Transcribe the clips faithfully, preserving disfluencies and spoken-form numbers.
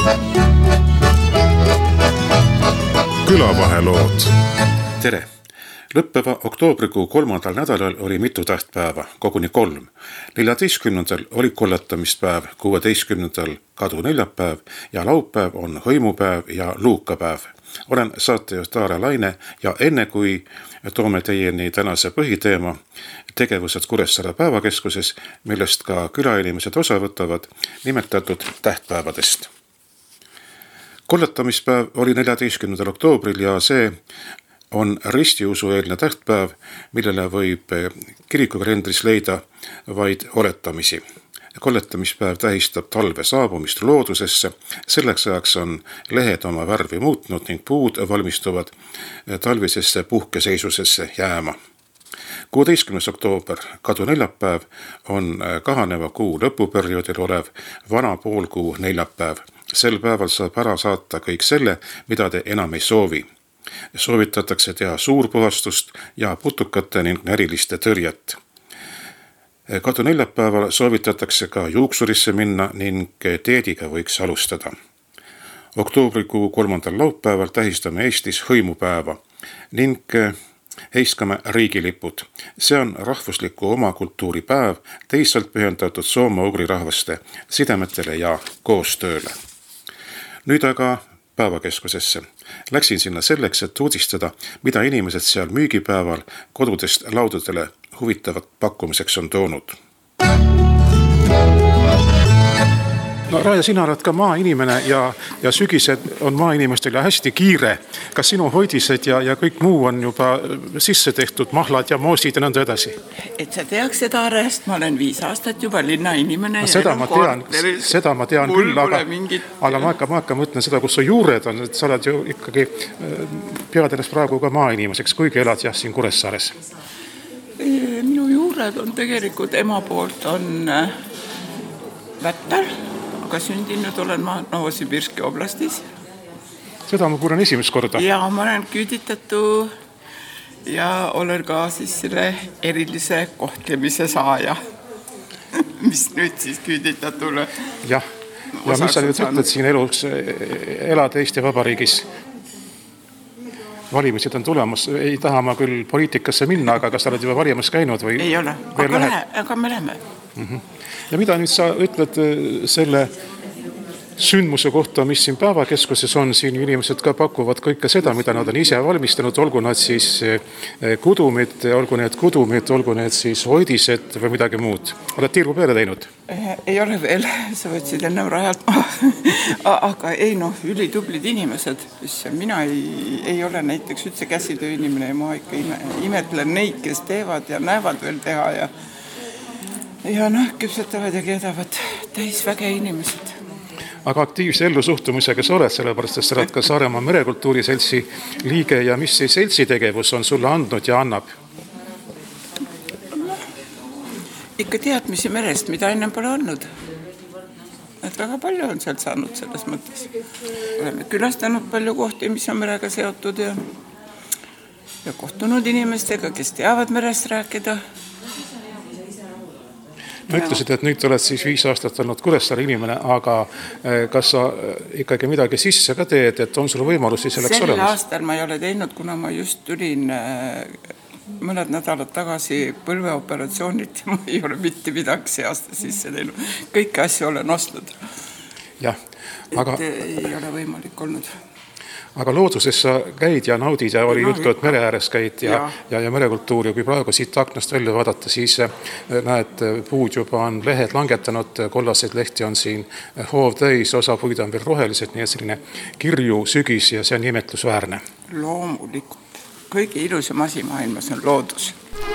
Külavahelood. Tere! Lõppeva oktoobrikuu kolmandal nädalal oli mitu tähtpäeva, koguni kolm. neljateistkümnendal oli kolletamispäev, kuueteistkümnendal kaduneljapäev ja laupäev on hõimupäev ja luukapäev. Olen saatejuht Aare Laine ja enne kui toome teieni tänase põhiteema tegevused Kuressaare päevakeskuses, millest ka külainimesed osa võtavad, nimetatud tähtpäevadest. Kolletamispäev oli neljateistkümnendal oktoobril ja see on ristiusueelne tähtpäev, millele võib kirikukalendris leida vaid oletamisi. Kolletamispäev tähistab talve saabumist loodusesse, selleks ajaks on lehed oma värvi muutnud ning puud valmistuvad talvisesse puhkeseisusesse jääma. kuueteistkümnes oktoober, kaduneljapäev, on kahaneva kuu lõpuperioodil olev vana poolkuu neljapäev. Sel päeval saab ära saata kõik selle, mida te enam ei soovi. Soovitatakse teha suurpuhastust ja putukate ning näriliste tõrjet. Kaduneljapäeval soovitatakse ka juuksurisse minna ning teediga võiks alustada. Oktoobrikuu kolmandal laupäeval tähistame Eestis hõimupäeva ning heiskame riigilipud. See on rahvusliku omakultuuri päev, teisalt pühendatud soome-ugri rahvaste sidemetele ja koostööle. Nüüd aga päevakeskusesse. Läksin sinna selleks, et uudistada, mida inimesed seal müügipäeval kodudest laudadele huvitavat pakkumiseks on toonud. No Raja, sina oled ka maainimene ja, ja sügised on maainimestel ja hästi kiire. Kas sinu hoidised ja, ja kõik muu on juba sisse tehtud, mahlad ja moosid ja nõnda edasi? Et sa teaks seda Aarest, ma olen viis aastat juba linnainimene. No, seda, ma tean, seda ma tean küll, aga, mingit... aga ma hakka, ma hakka mõtlen seda, kus su juured on, et sa oled ju ikkagi pead ennast praegu ka maainimeseks, kuigi elad jah siin Kuressaares. Minu juured on tegelikult ema poolt on Vättal, aga sündinud olen ma Novosibirski oblastis. Seda ma kuulen esimest korda. Ja ma olen küüditatu ja olen ka siis selle erilise kohtlemise saaja, mis nüüd siis küüditatule. Jah, ja mis sa nüüd ütled siin elus, elad Eesti Vabariigis? Valimised on tulemas, ei taha ma küll poliitikasse minna, aga kas sa oled juba valimas käinud või? Ei ole, aga, lähe, aga me läheme. Mm-hmm. Ja mida nüüd sa ütled selle sündmuse kohta, mis siin päevakeskuses on, siin inimesed ka pakuvad kõike seda, mida nad on ise valmistanud, olgu nad siis kudumid, olgu need kudumid, olgu need siis hoidised või midagi muud. Oled tiirgu peale teinud? Ei ole veel, sa võtsid ennem rajalt, aga ei noh, ülitublid inimesed, mina ei, ei ole näiteks üldse käsitöö inimene ja ma ikka ime, imetlen neid, kes teevad ja näevad veel teha ja ja noh, küpsetavad ja keedavad täisväge inimesed. Aga aktiivse ellu suhtumisega sa oled, sellepärast, et sa oled ka Saaremaa Merekultuuri Seltsi liige ja mis see seltsi tegevus on sulle andnud ja annab? Ikka teadmisi merest, mida ennem pole olnud. Et väga palju on sealt saanud selles mõttes. Oleme külastanud palju kohti, mis on merega seotud ja, ja kohtunud inimestega, kes teavad merest rääkida. Ma ütlesid, et nüüd oled siis viis aastat olnud Kuressaare inimene, aga kas sa ikkagi midagi sisse ka teed, et on sul võimalusi selleks olemas? Sel aastal ma ei ole teinud, kuna ma just tulin mõned nädalad tagasi põlveoperatsioonid ja ma ei ole mitte midagi see aasta sisse teinud. Kõiki asju olen ostnud. Jah, aga... Et ei ole võimalik olnud. Aga looduses sa käid ja naudid ja oli no, juttu, et mere ääres käid ja, ja. ja, ja merekultuuri. Kui praegu siit aknast välja vaadata, siis näed, puud juba on lehed langetanud, kollaseid lehti on siin hoov täis, osa puid on veel rohelised, nii et selline kirju sügis ja see on imetlusväärne. Loomulikult. Kõige ilusam asi maailmas on loodus.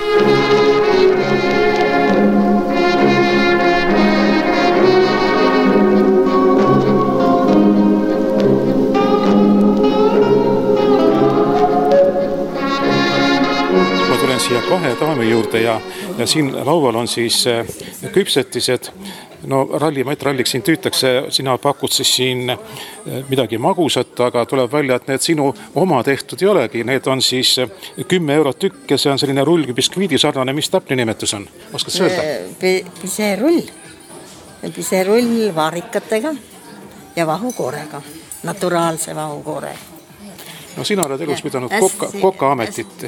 Siia kahe daami juurde ja, ja siin laual on siis küpsetised. No ralli, ma et ralliks siin tüütakse, sina pakud siis siin midagi magusat, aga tuleb välja, et need sinu oma tehtud ei olegi. Need on siis kümme eurot tükk ja see on selline rull biskviidi sarnane. Mis täpne nimetus on? Oskad öelda? Piserull. Piserull vaarikatega ja vahukoorega, naturaalse vahukoorega. No sina oled elus pidanud koka, kokaametit.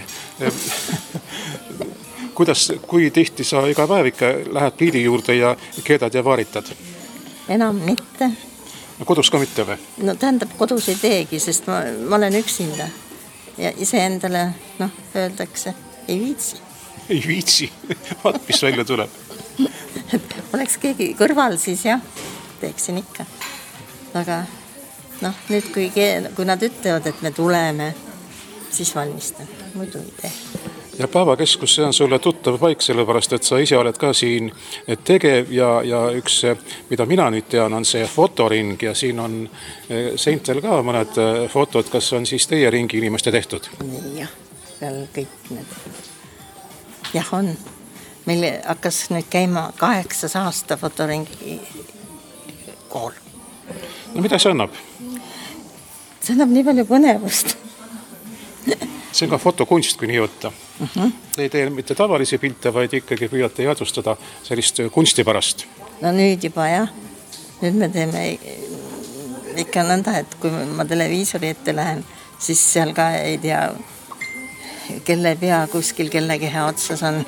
Kuidas, kui tihti sa iga päev ikka lähed pildi juurde ja keedad ja vaaritad? Enam mitte. No kodus ka mitte või? No tähendab, kodus ei teegi, sest ma, ma olen üksinda. Ja ise endale, noh, öeldakse, ei viitsi. Ei viitsi? Vaat, mis välja tuleb. Oleks keegi kõrval, siis jah, teeksin ikka. Aga noh, nüüd kui, kui nad ütlevad, et me tuleme, siis valmistan. Muidu ei tee. Ja Päevakeskus, see on sulle tuttav paik, sellepärast, et sa ise oled ka siin tegev ja, ja üks, mida mina nüüd tean, on see fotoring ja siin on seintel ka mõned fotod, kas on siis teie ringi inimeste tehtud? Jah, seal kõik need. Jah, on. Meil hakkas nüüd käima kaheksas aasta fotoringi kool. No mida see annab? See annab nii palju põnevust. See on ka fotokunst, kui nii võtta. Uh-huh. Ei tee mitte tavalisi pilte, vaid ikkagi püüate jäädvustada sellist kunstipärast. No nüüd juba jah. Nüüd me teeme ikka nõnda, et kui ma televiisori ette lähen, siis seal ka ei tea, kelle pea kuskil kelle keha otsas on.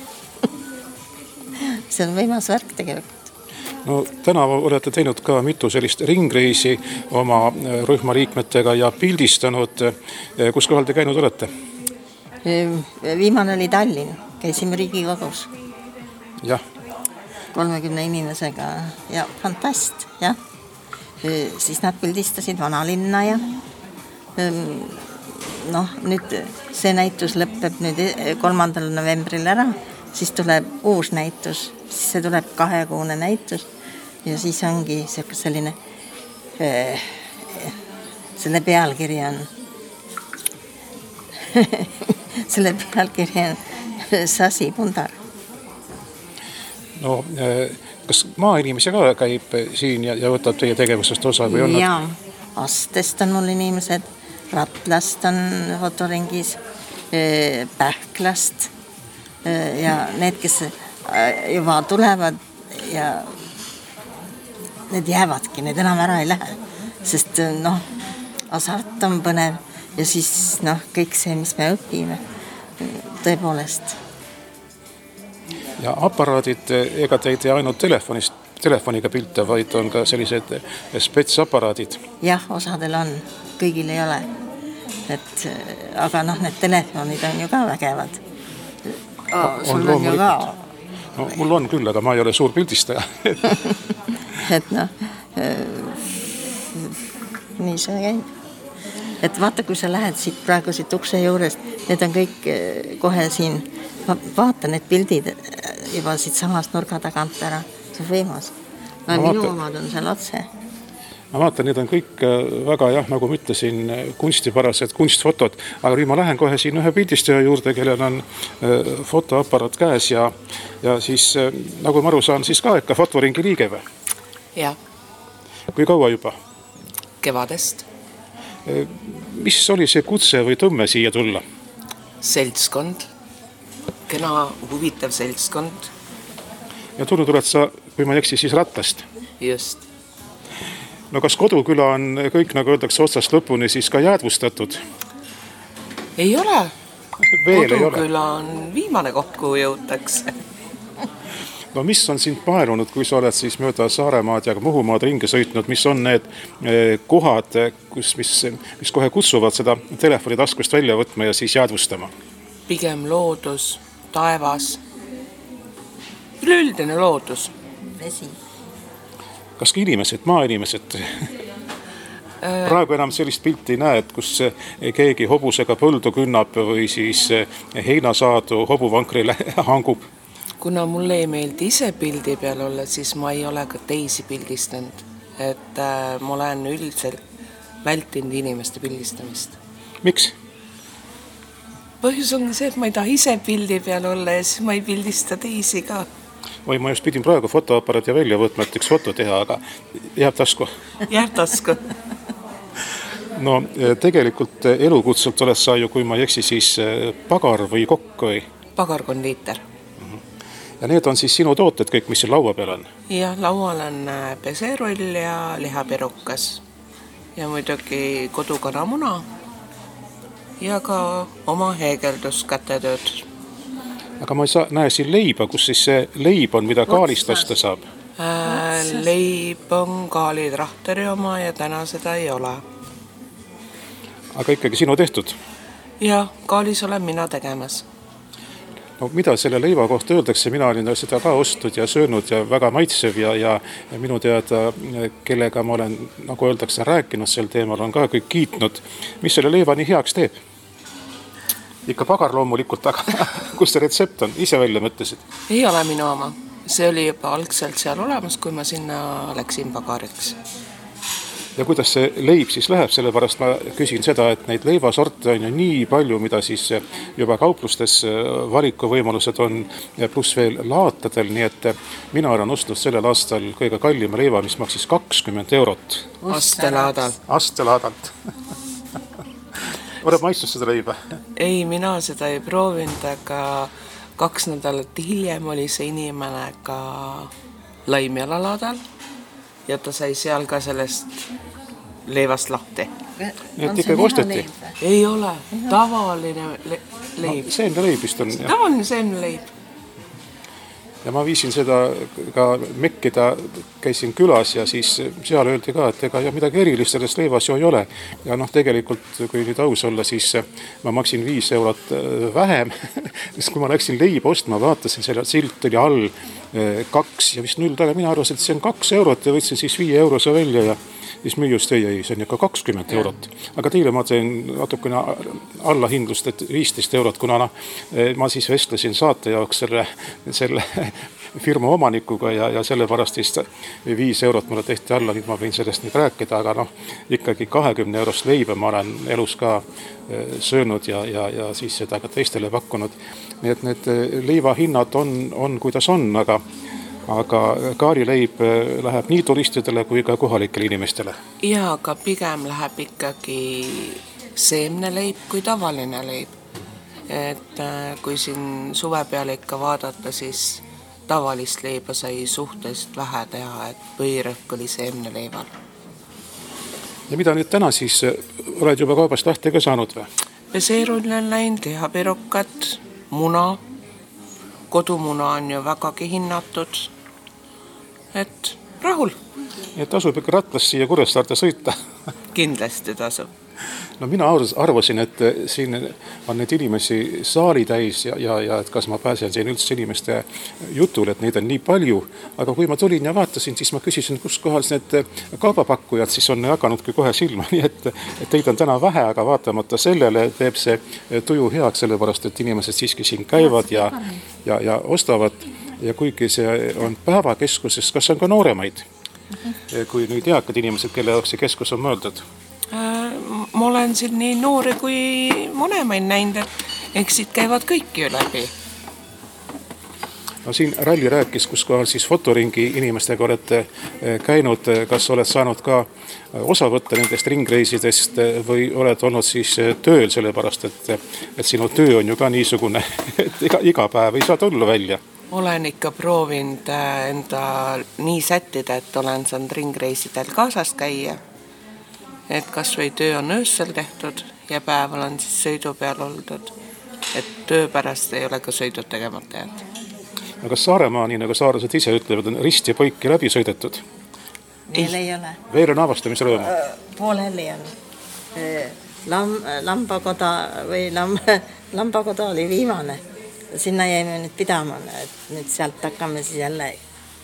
See on võimas värk tegelikult. No täna olete teinud ka mitu sellist ringreisi oma rühma liikmetega ja pildistanud. Kus kohal te käinud olete? Viimane oli Tallinn. Käisime Riigikogus. Jah. kolmekümne inimesega ja fantast, jah. Siis nad pildistasid vanalinna ja noh, nüüd see näitus lõpeb nüüd kolmandal novembril ära. Siis tuleb uus näitus, siis see tuleb kahekuune näitus ja siis ongi selline, selle pealkiri on, selle pealkiri on Sasi Pundar. No, kas maainimesi ka käib siin ja, ja võtab teie tegevusest osa? Või on ja, nad... Astest on mul inimesed, Ratlast on fotoringis, Pähklast, ja need, kes juba tulevad ja need jäävadki, need enam ära ei lähe, sest noh, asart on põnev ja siis noh, kõik see, mis me õpime, tõepoolest. Ja aparaadid, ega te ei tee ainult telefonist, telefoniga pilte, vaid on ka sellised spetsaparaadid. Jah, osadel on, kõigil ei ole. Et, aga noh, need telefonid on ju ka vägevad. Oh, sul on, on ju ka. No, mul on küll, aga ma ei ole suur pildistaja. Et noh, nii see käib. Et vaata, kui sa lähed siit praegu siit ukse juurest, need on kõik kohe siin. Vaata need pildid juba siit samast nurga tagant ära. See on võimas. No, minu omad on seal otse. Ma vaatan, need on kõik väga, jah, nagu ma ütlesin, kunstipärased kunstfotod, aga nüüd ma lähen kohe siin ühe pildistaja juurde, kellel on fotoaparaat käes ja, ja siis, nagu ma aru saan, siis ka ikka fotoringi liige või? Jah. Kui kaua juba? Kevadest. Mis oli see kutse või tõmme siia tulla? Seltskond. Kena huvitav seltskond. Ja tulnud oled sa, kui ma eksi, siis Ratlast? Just. No kas Koduküla on kõik, nagu öeldakse, otsast lõpuni siis ka jäädvustatud? Ei ole. Veel Koduküla ei ole. on viimane koht, kuhu jõutakse. No mis on sind paelunud, kui sa oled siis mööda Saaremaad ja Muhumaad ringi sõitnud, mis on need kohad, kus, mis, mis kohe kutsuvad seda telefoni taskust välja võtma ja siis jäädvustama? Pigem loodus, taevas, üleüldine loodus. Vesi. Kas inimesed, maainimesed? Praegu enam sellist pilti näed, kus keegi hobusega põldu künnab või siis heinasaadu hobuvankrile hangub. Kuna mulle ei meeldi ise pildi peal olla, siis ma ei ole ka teisi pildistanud. Et äh, ma olen üldiselt vältinud inimeste pildistamist. Miks? Põhjus ongi see, et ma ei taha ise pildi peal olla ja siis ma ei pildista teisi ka. Või ma just pidin praegu fotoaparaati välja võtma, et üks foto teha, aga jääb tasku. Jääb tasku. No tegelikult elukutselt oled sa ju, kui ma ei eksi, siis pagar või kokk või? Pagar-kondiiter. ja need on siis sinu tooted kõik, mis siin laua peal on? jah, laual on peserull ja lihapirukas ja muidugi kodukanamuna ja ka oma heegeldus kätetööd. Aga ma ei saa, näe siin leiba, kus siis see leib on, mida kaalist osta saab? Äh, leib on kaalitrahteri oma ja täna seda ei ole. Aga ikkagi sinu tehtud? Ja kaalis olen mina tegemas. No mida selle leiva kohta öeldakse, mina olin seda ka ostnud ja söönud ja väga maitsev ja, ja, ja minu teada, kellega ma olen, nagu öeldakse, rääkinud sel teemal, on ka kõik kiitnud. Mis selle leiva nii heaks teeb? Ikka pagar loomulikult, aga kus see retsept on? Ise välja mõtlesid? Ei ole minu oma. See oli juba algselt seal olemas, kui ma sinna läksin pagariks. Ja kuidas see leib siis läheb, sellepärast ma küsin seda, et neid leivasorte on ju nii palju, mida siis juba kauplustes valikuvõimalused on, pluss veel laatadel, nii et mina olen ostnud sellel aastal kõige kallima leiva, mis maksis kakskümmend eurot. Astelaadalt. Astelaadalt. Oled maistus seda leiba? Ei, mina seda ei proovinud, aga kaks nädalat hiljem oli see inimene ka Laimjalalaadal ja ta sai seal ka sellest leivast lahti. Nii et ikkagi osteti? Ei ole, tavaline le leib. No, seemne leib vist on. Tavaline seemne leib. Ja ma viisin seda ka mekkida, käisin külas ja siis seal öeldi ka, et ega ja midagi erilist sellest leivas ju ei ole. Ja noh, tegelikult, kui nüüd aus olla, siis ma maksin viis eurot vähem, sest kui ma läksin leiba ostma, vaatasin, selle silt oli all kaks ja vist null taga, mina arvasin, et see on kaks eurot ja võtsin siis viie eurose välja ja siis müüjust ei, ei, see on ikka kakskümmend eurot. Aga teile ma teen natukene allahindlust, et viisteist eurot, kuna no, ma siis vestlesin saate jaoks selle, selle firma omanikuga ja, ja sellepärast vist viis eurot mulle tehti alla, nüüd ma võin sellest nüüd rääkida, aga noh, ikkagi kahekümne eurost leiba ma olen elus ka söönud ja, ja, ja siis seda ka teistele pakkunud. Nii et need leiva hinnad on, on kuidas on, aga aga kaarileib läheb nii turistidele kui ka kohalikele inimestele. Ja, aga pigem läheb ikkagi seemne leib kui tavaline leib. Et kui siin suve peale ikka vaadata, siis tavalist leiba sai suhteliselt vähe teha, et põhirõhk oli seemne leival. Ja mida nüüd täna siis oled juba kaubast lahti ka saanud või? Peseerull on läinud, lihapirukat, muna. Kodumuna on ju vägagi hinnatud, et rahul. Et tasub ikka ratlas siia Kuressaarde sõita. Kindlasti tasub. No mina arvasin, et siin on need inimesi saali täis ja, ja, ja et kas ma pääsen siin üldse inimeste jutul, et neid on nii palju. Aga kui ma tulin ja vaatasin, siis ma küsisin, kus kohas need kaubapakkujad siis on hakanudki kohe silma. Nii et, et teid on täna vähe, aga vaatamata sellele teeb see tuju heaks, sellepärast, et inimesed siiski siin käivad ja, ja, ja ostavad. Ja kuigi see on päevakeskuses, kas on ka nooremaid? Kui nüüd eakad inimesed, kelle jaoks see keskus on mõeldud? Ma olen siin nii noori kui monemaid näinud, et eks siit käivad kõiki läbi. No siin Ralli rääkis, kus kohal siis fotoringi inimestega olete käinud, kas oled saanud ka osa võtta nendest ringreisidest või oled olnud siis tööl, sellepärast, et, et sinu töö on ju ka niisugune, et iga, iga päev ei saa tulla välja. Olen ikka proovinud enda nii sättida, et olen saanud ringreisidel kaasas käia. Et kas või töö on öössel tehtud ja päev olen siis sõidu peal oldud. Et töö pärast ei ole ka sõidud tegemata jäänud. Aga Saaremaa, nii nagu saarlased ise ütlevad, on risti poiki läbi sõidetud? Veel ei ole. Veel on avastamisrõõmu? Pooleli on. Lam, lambakoda või lam, lambakoda oli viimane. Sinna jäime nüüd pidama, et nüüd sealt hakkame siis jälle.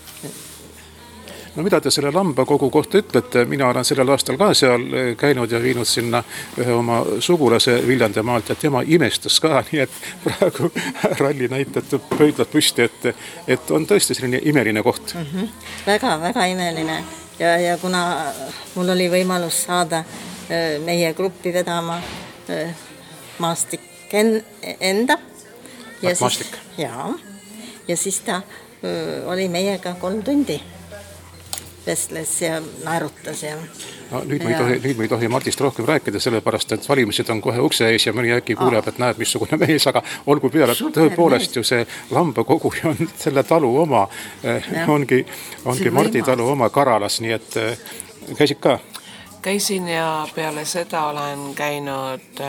No mida te selle lambakogu kohta ütlete? Mina olen sellel aastal ka seal käinud ja viinud sinna ühe oma sugulase Viljandemaalt ja tema imestas ka, nii et praegu Ralli näitab pöidlad püsti, et, et on tõesti selline imeline koht. Mm-hmm. Väga, väga imeline ja, ja kuna mul oli võimalus saada meie gruppi vedama Maastik enda ja siis, ja, ja siis ta oli meiega kolm tundi. vestles ja naerutas ja no, nüüd, me ei tohi, nüüd me ei tohi Mardist rohkem rääkida, sellepärast et valimised on kohe ukse ees ja mõni äkki kuuleb, et näed, missugune mees, aga olgu peale, tõepoolest ju see lambakogu on selle talu oma, ongi, ongi Mardi talu oma Karalas, nii et käisid ka? Käisin ja peale seda olen käinud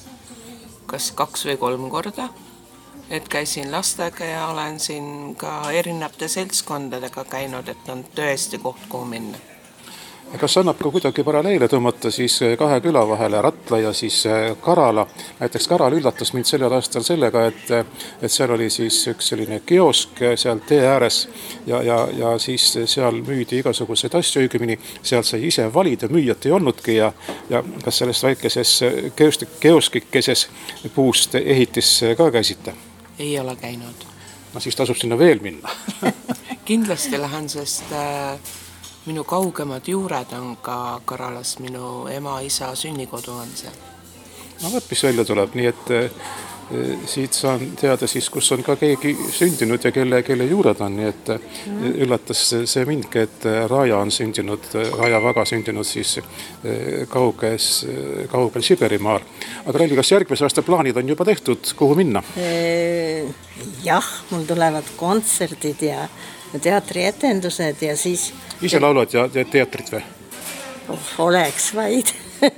kas kaks või kolm korda, et käisin lastega ja olen siin ka erinevate seltskondadega käinud, et on tõesti koht, kuhu minna. Kas annab ka kuidagi paralleele tõmmata siis kahe küla vahele, Ratla ja siis Karala? Näiteks Karal üllatas mind sellel aastal sellega, et, et seal oli siis üks selline kiosk seal tee ääres ja, ja, ja siis seal müüdi igasuguseid asju, õigemini sealt sai ise valida, müüjat ei olnudki ja, ja kas sellest väikeses kioskikeses puust ehitis ka käisite? Ei ole käinud. No siis tasub sinna veel minna. Kindlasti lähen, sest minu kaugemad juured on ka Karalas, minu ema, isa sünnikodu on seal. No võt, mis välja tuleb, nii et e, siit saan teada siis, kus on ka keegi sündinud ja kelle, kelle juured on, nii et mm. üllatas see mindki, et Raja on sündinud, Raja Vaga sündinud siis kauges, kaugel Siberimaal. Aga Ralli, kas järgmise aasta plaanid on juba tehtud, kuhu minna? E, jah, mul tulevad kontserdid ja teatrietendused ja siis... Ise laulad ja teatrit või? Oh, oleks vaid.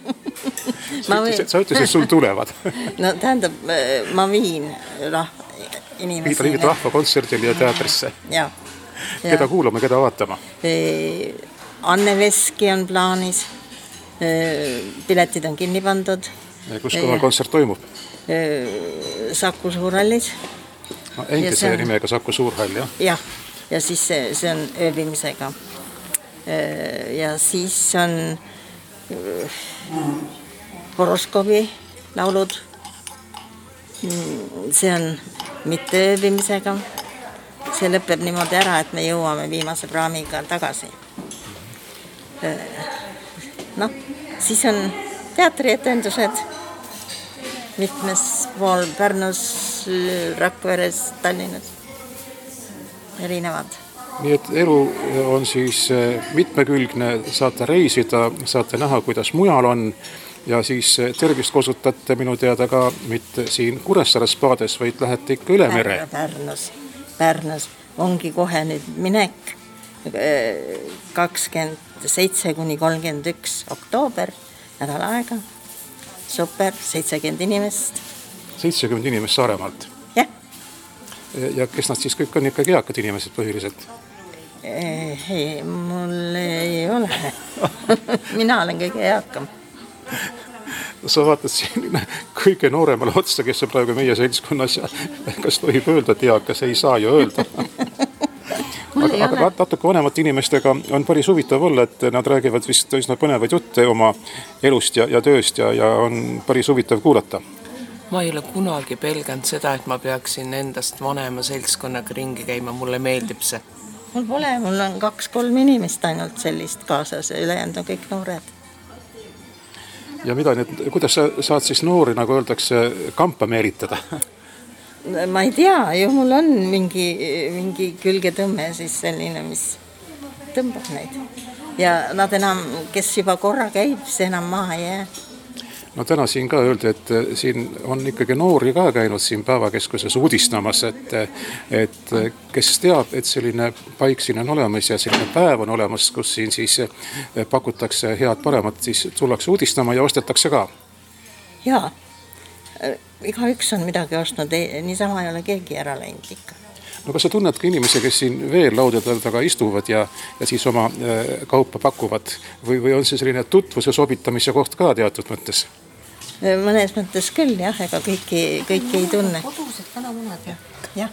sa ütlesid, sa ütlesid, et sul tulevad. No tähendab, ma viin rah- inimesi. Viid rahva kontserdil ja teatrisse. Ja. Keda ja. Kuulame, keda vaatama? Anne Veski on plaanis. Piletid on kinni pandud. Kus kohal kontsert toimub? Saku Suurhallis. No, endise on... nimega Saku Suurhall, jah? Jah. Ja siis see, see on ööbimisega. Ja siis on horoskoobi laulud. See on mitte ööbimisega. See lõpeb niimoodi ära, et me jõuame viimase praamiga tagasi. No, siis on teatrietendused mitmes pool Pärnus, Rakveres, Tallinnas. Erinevad. Nii et elu on siis mitmekülgne, saate reisida, saate näha, kuidas mujal on ja siis tervist kosutate minu teada ka mitte siin Kuressaare spaades, vaid lähete ikka üle mere. Pärnus, Pärnus ongi kohe nüüd minek kakskümmend seitse kuni kolmkümmend üks oktoober, nädal aega, super, seitsekümmend inimest. seitsekümmend inimest Saaremaalt? Jah. Ja kes nad siis kõik on ikkagi eakad inimesed põhiliselt? Ei, mul ei ole. Mina olen kõige eakam. Sa vaatad siin kõige nooremale otsa, kes on praegu meie seltskonnas ja kas tohib öelda, et eakas ei saa ju öelda. Aga, aga natuke vanemate inimestega on päris huvitav olla, et nad räägivad vist üsna põnevaid jutte oma elust ja, ja tööst ja, ja on päris huvitav kuulata. Ma ei ole kunagi pelganud seda, et ma peaksin endast vanema seltskonnaga ringi käima, mulle meeldib see. Mul pole, mul on kaks-kolm inimest ainult sellist kaasas ja ülejäänud on kõik noored. Ja mida need, kuidas sa saad siis noori, nagu öeldakse, kampa meelitada? Ma ei tea, ju mul on mingi, mingi külgetõmme siis selline, mis tõmbab neid. Ja nad enam, kes juba korra käib, see enam maha ei jää. No täna siin ka öeldi, et siin on ikkagi noori ka käinud siin päevakeskuses uudistamas, et, et kes teab, et selline paik siin on olemas ja selline päev on olemas, kus siin siis pakutakse head paremat, siis tullakse uudistama ja ostetakse ka. Jaa, iga üks on midagi ostnud, niisama ei ole keegi ära läinud ikka. No kas sa tunned ka inimesi, kes siin veel laudadel taga istuvad ja, ja siis oma kaupa pakuvad või, või on see selline tutvuse sobitamise koht ka teatud mõttes? Mõnes mõttes küll, jah, ega kõiki, kõiki ei tunne. Kodused kanamunad, jah. jah.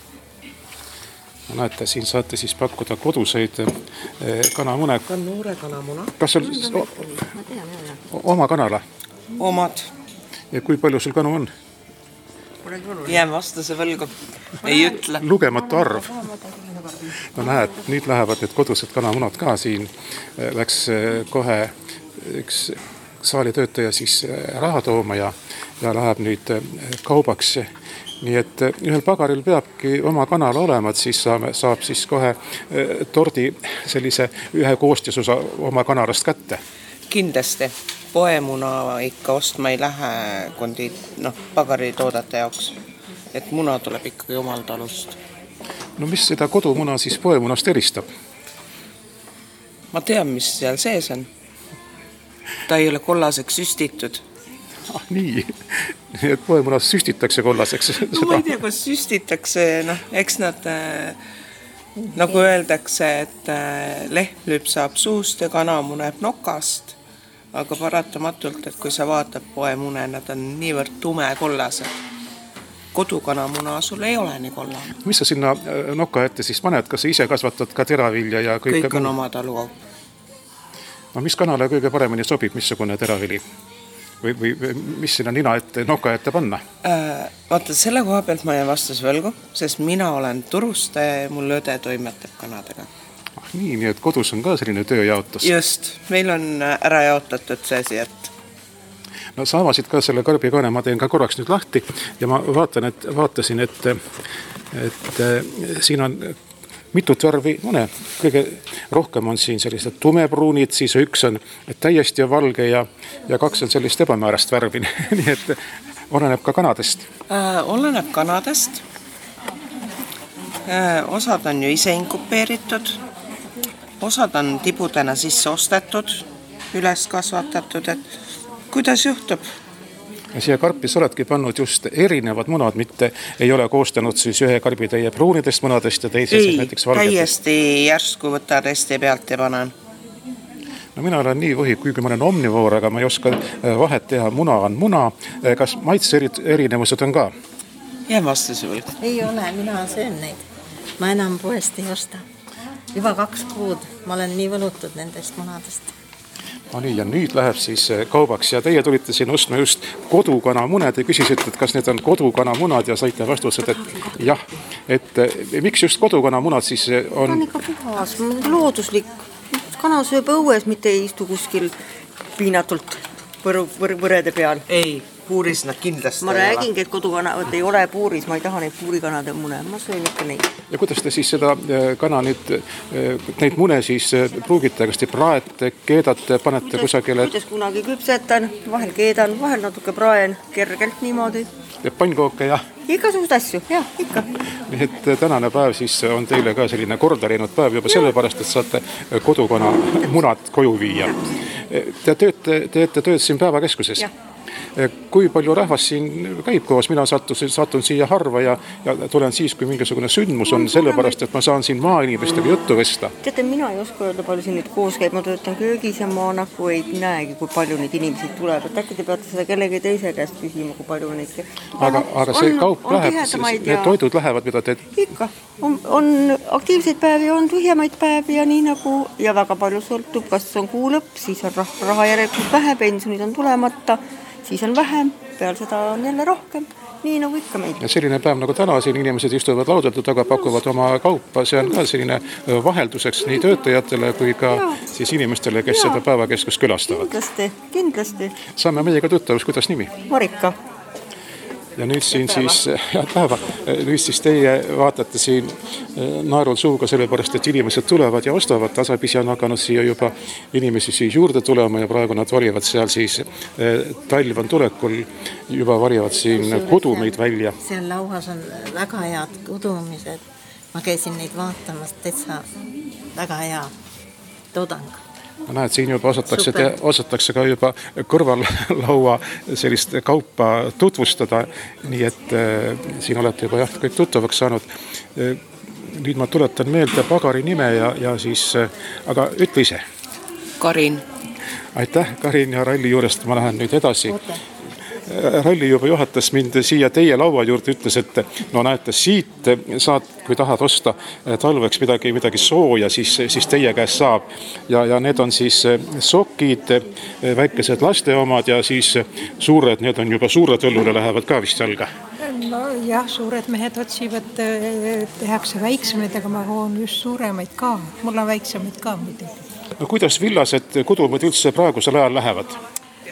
No näete, siin saate siis pakkuda koduseid kanamune. Ka noore kanamuna. Kas sul o, oma kanala? Omad. Ja kui palju sul kanu on? Jään vastase võlgu, ei ütle. Lugematu arv. No näed, nüüd lähevad need kodused kanamunad ka siin. Läks kohe üks saalitöötaja siis raha tooma ja, ja läheb nüüd kaubaks nii et ühel pagaril peabki oma kanal olema, et siis saame, saab siis kohe tordi sellise ühe koostisosa oma kanalast kätte. Kindlasti. Poemuna ikka ostma ei lähe kondi, noh, pagaritoodete jaoks. Et muna tuleb ikkagi omal talust. No mis seda kodumuna siis poemunast eristab? Ma tean, mis seal sees on. Ta ei ole kollaseks süstitud. Ah, nii. Et poemunast süstitakse kollaseks. No ma ei tea, kas süstitakse. No, eks nad, nagu öeldakse, et lehm lüpsab suust ja kana muneb nokast. Aga paratamatult, et kui sa vaatad poemune, nad on niivõrd tume kollased. Kodukanamuna sul ei ole nii kollane. Mis sa sinna noka ette siis paned? Kas sa ise kasvatad ka teravilja? Ja kõik, kõik on oma talukaup. No mis kanale kõige paremini sobib, missugune teravili? Või, või mis sinna nina ette, noka ette panna? Äh, vaata, selle koha pealt ma jään vastus võlgu, sest mina olen turustaja ja mul õde toimetab kanadega. Ah, nii, nii et kodus on ka selline tööjaotus. Just, meil on ära jaotatud see asi, et no sa avasid ka selle karbikaane, ma teen ka korraks nüüd lahti ja ma vaatan, et, vaatasin, et, et siin on mitut värvi mune. Kõige rohkem on siin sellised tumepruunid, siis üks on täiesti valge ja, ja kaks on sellist ebamäärast värvi. Nii et oleneb ka kanadest. Äh, oleneb kanadest. Äh, osad on ju ise inkupeeritud. Osad on tibudena sisse ostetud, üles kasvatatud, et kuidas juhtub? Ja siia karpi sa oledki pannud just erinevad munad, mitte ei ole koostanud siis ühe karbitäie pruunidest munadest ja teisest ei, näiteks valgetest. Täiesti järsku võtad Eesti pealt ja panen. No mina olen nii võhi, kuigi ma olen omnivoor, aga ma ei oska vahet teha, muna on muna. Kas maitse erinevused on ka? Jään vastuse võlg. Ei ole, mina söön neid. Ma enam poest ei osta. Juba kaks kuud ma olen nii võlutud nendest munadest. No nii, ja nüüd läheb siis kaubaks ja teie tulite siin ostma just kodukanamunad ja küsisite, et kas need on kodukanamunad ja saite vastused, et jah, et miks just kodukanamunad siis on? Ta on ikka puhas, looduslik. Kana sööb õues, mitte ei istu kuskil piinatult võr võr võrede peal. Ei, puuris nad kindlasti ma räägingi, et kodukanad ei ole puuris, ma ei taha neid puurikanade mune, ma söön ikka neid. Ja kuidas te siis seda kana nüüd, neid mune siis pruugite, kas te praete, keedate, panete kuidas, kusagile? Kuidas kunagi küpsetan, vahel keedan, vahel natuke praen, kergelt niimoodi. Ja pannkooke ja? Igasugust asju, jah, ikka. Nii et tänane päev siis on teile ka selline korda läinud päev juba sellepärast, et saate kodukana munad koju viia. Te teete, teete tööd siin päevakeskuses? Ja. Kui palju rahvas siin käib koos? Mina satun, satun siia harva ja, ja tulen siis, kui mingisugune sündmus on, sellepärast, et ma saan siin maainimestega juttu vesta. Teate, mina ei oska öelda, palju siin nüüd koos käib. Ma töötan köögis ja ma nagu ei näegi, kui palju neid inimesi tuleb. Et äkki te peate seda kellegi teise käest küsima, kui palju neid käib. Aga, aga see on, kaup on läheb, need ja... toidud lähevad, mida teed? Ikka. On, on aktiivseid päevi, on tühjemaid päevi ja nii nagu, ja väga palju sõltub, kas on kuu lõpp, siis on raha järelikult vähe, pensionid on tulemata, siis on vähem, peal seda on jälle rohkem, nii nagu ikka meil. Ja selline päev nagu täna, siin inimesed istuvad laudade taga, pakuvad oma kaupa, see on ka selline vahelduseks nii töötajatele kui ka ja. Siis inimestele, kes ja. Seda päevakeskust külastavad. Kindlasti, kindlasti. Saame meiega tuttavus, kuidas nimi? Marika. Ja nüüd siin siis, head päeva, nüüd siis teie vaatate siin naerul suuga sellepärast, et inimesed tulevad ja ostavad. Tasapisi on hakanud siia juba inimesi siis juurde tulema ja praegu nad valivad seal siis, talv on tulekul, juba valivad siin kodumeid välja. Seal lauas on väga head kodumised. Ma käisin neid vaatamas, täitsa väga hea toodang. No näed, siin juba osatakse, te, osatakse ka juba kõrval laua sellist kaupa tutvustada, nii et äh, siin olete juba jah, kõik tuttavaks saanud. Äh, nüüd ma tuletan meelde pagari nime ja, ja siis, äh, aga ütle ise. Karin. Aitäh, Karin, ja ralli juurest ma lähen nüüd edasi. Ralli juba juhatas mind siia teie laua juurde, ütles, et no näete, siit saad, kui tahad osta talveks midagi, midagi sooja, siis, siis teie käest saab. Ja, ja need on siis sokid, väikesed laste omad ja siis suured, need on juba suured õllule lähevad ka vist jalga. No jah, suured mehed otsivad, tehakse väiksemaid, aga ma hoon just suuremaid ka. Mul on väiksemaid ka muidugi. No kuidas villased kudumad üldse praegusel ajal lähevad?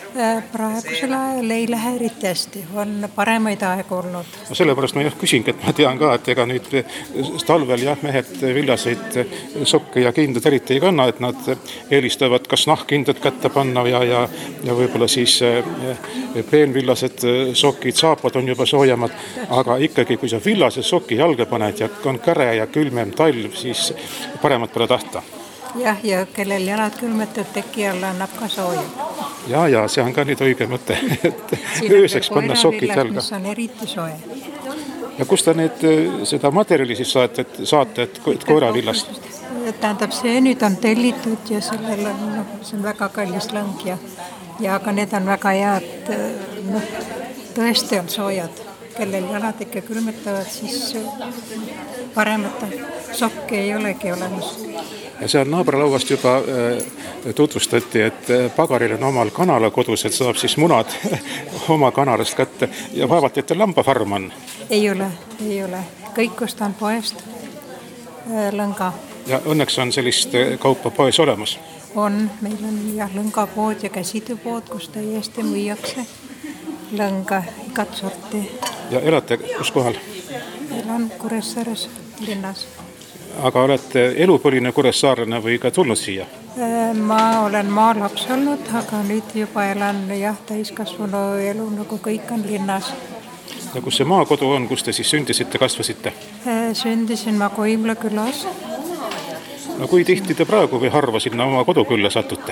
praegusel ajal ei lähe eriti hästi, on paremaid aegu olnud. No sellepärast ma jah küsingi, et ma tean ka, et ega nüüd talvel jah, mehed villaseid sokke ja kindad eriti ei kanna, et nad eelistavad kas nahkkindad kätte panna ja, ja, ja võib-olla siis peenvillased sokid, saapad on juba soojemad, aga ikkagi, kui sa villase soki jalga paned ja on käre ja külmem talv, siis paremat pole tahta. Jah, ja kellel jalad külmetud teki alla annab ka sooja. Ja, ja see on ka nüüd õige mõte, et ööseks panna sokid jalga. Mis on eriti soe. Ja kus ta need, seda materjali siis saate, et, saate, et koeravillast? Tähendab, see nüüd on tellitud ja sellel on, noh, see on väga kallis lang ja, ja aga need on väga head, noh, tõesti on soojad. Kellel jalad ikka külmetavad, siis paremat sokke ei olegi olemas. Ja seal naabralauast juba tutvustati, et pagaril on omal kanala kodus, et saab siis munad oma kanalast kätte ja vaevalt, et lambafarm on. Ei ole, ei ole. Kõik ostan poest lõnga. Ja õnneks on sellist kaupa poes olemas? On, meil on jah, lõngapood ja käsitööpood, kus täiesti müüakse lõnga igat sorti. Ja elate kus kohal? Elan Kuressaares linnas. Aga olete elupõline kuressaarlane või ka tulnud siia? Ma olen maalaps olnud, aga nüüd juba elan jah, täiskasvanu elu, nagu kõik on linnas. Ja kus see maakodu on, kus te siis sündisite, kasvasite? Sündisin ma Koimla külas. No kui tihti te praegu või harva sinna oma kodukülla satute?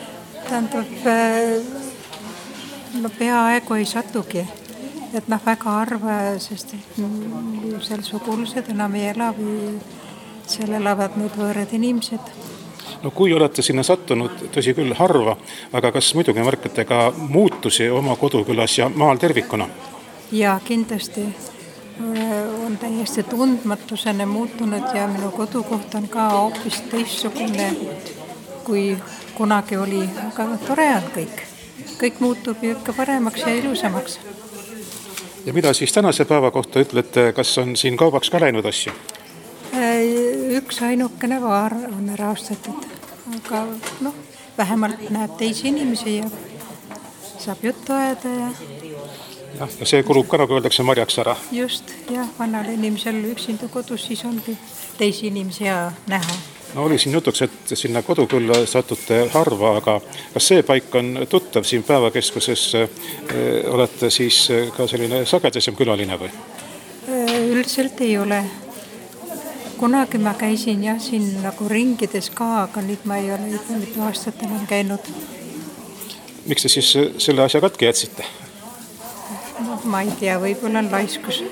Tähendab, no peaaegu ei satugi. Et noh, väga harva, sest seal sugulused enam ei ela või seal elavad nüüd võõrad inimesed. No kui olete sinna sattunud, tõsi küll harva, aga kas muidugi märkate ka muutusi oma kodukülas ja maal tervikuna? Ja kindlasti on täiesti tundmatusene muutunud ja minu kodukoht on ka hoopis teistsugune, kui kunagi oli. Aga tore on kõik. Kõik muutub ju ikka paremaks ja ilusamaks. Ja mida siis tänase päeva kohta ütlete, kas on siin kaubaks ka läinud asju? Üks ainukene vaar on ära ostetud, aga noh, vähemalt näeb teisi inimesi ja saab juttu ajada ja... Jah, ja see kulub ka, nagu öeldakse, marjaks ära. Just, jah, vannal inimesel üksinda kodus, siis ongi teisi inimesi hea näha. No oli siin jutuks, et sinna kodukülla satute harva, aga kas see paik on tuttav siin päevakeskuses? Olete siis ka selline sagedasem külaline või? Üldiselt ei ole. Kunagi ma käisin jah, siin nagu ringides ka, aga nüüd ma ei ole juba mitu aastat enam käinud. Miks te siis selle asja katki jätsite? No, ma ei tea, võib-olla on laiskus.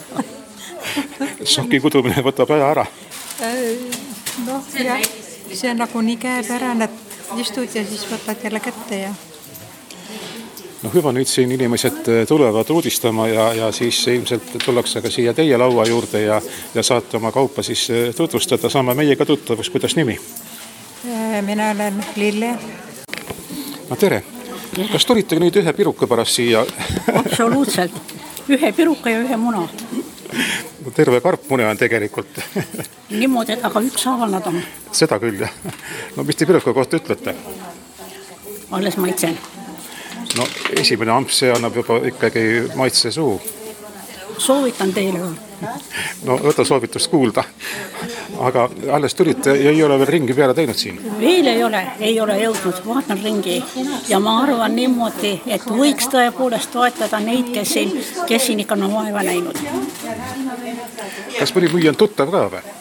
Soki kudumine võtab aja ära? Noh, jah, see nagu nii käeb ära, et istud ja siis võtad jälle kätte ja... No hyvä, nyt siin inimesed tulevad uudistama ja, ja siis ilmselt tullakse ka siia teie laua juurde ja, ja saate oma kaupa siis tutvustada. Saame meiega tuttavaks, kuidas nimi? Minä olen Lille. No tere. Kas tulite nüüd ühe piruka pärast siia? Absoluutselt. Ühe piruka ja ühe muna. No terve karp mune on tegelikult. Niimoodi, aga üks haaval nad on. Seda küll, jah. No mis te piruka kohta ütlete? Alles maitsen. No esimene amps, see annab juba ikkagi maitse suu. Soovitan teile. No võta soovitust kuulda. Aga alles tulite ja ei ole veel ringi peale teinud siin? Veel ei ole, ei ole jõudnud. Vaatan ringi ja ma arvan niimoodi, et võiks tõepoolest toetada neid, kes siin, kes siin ikka on vaeva näinud. Kas mõni müüja on tuttav ka või?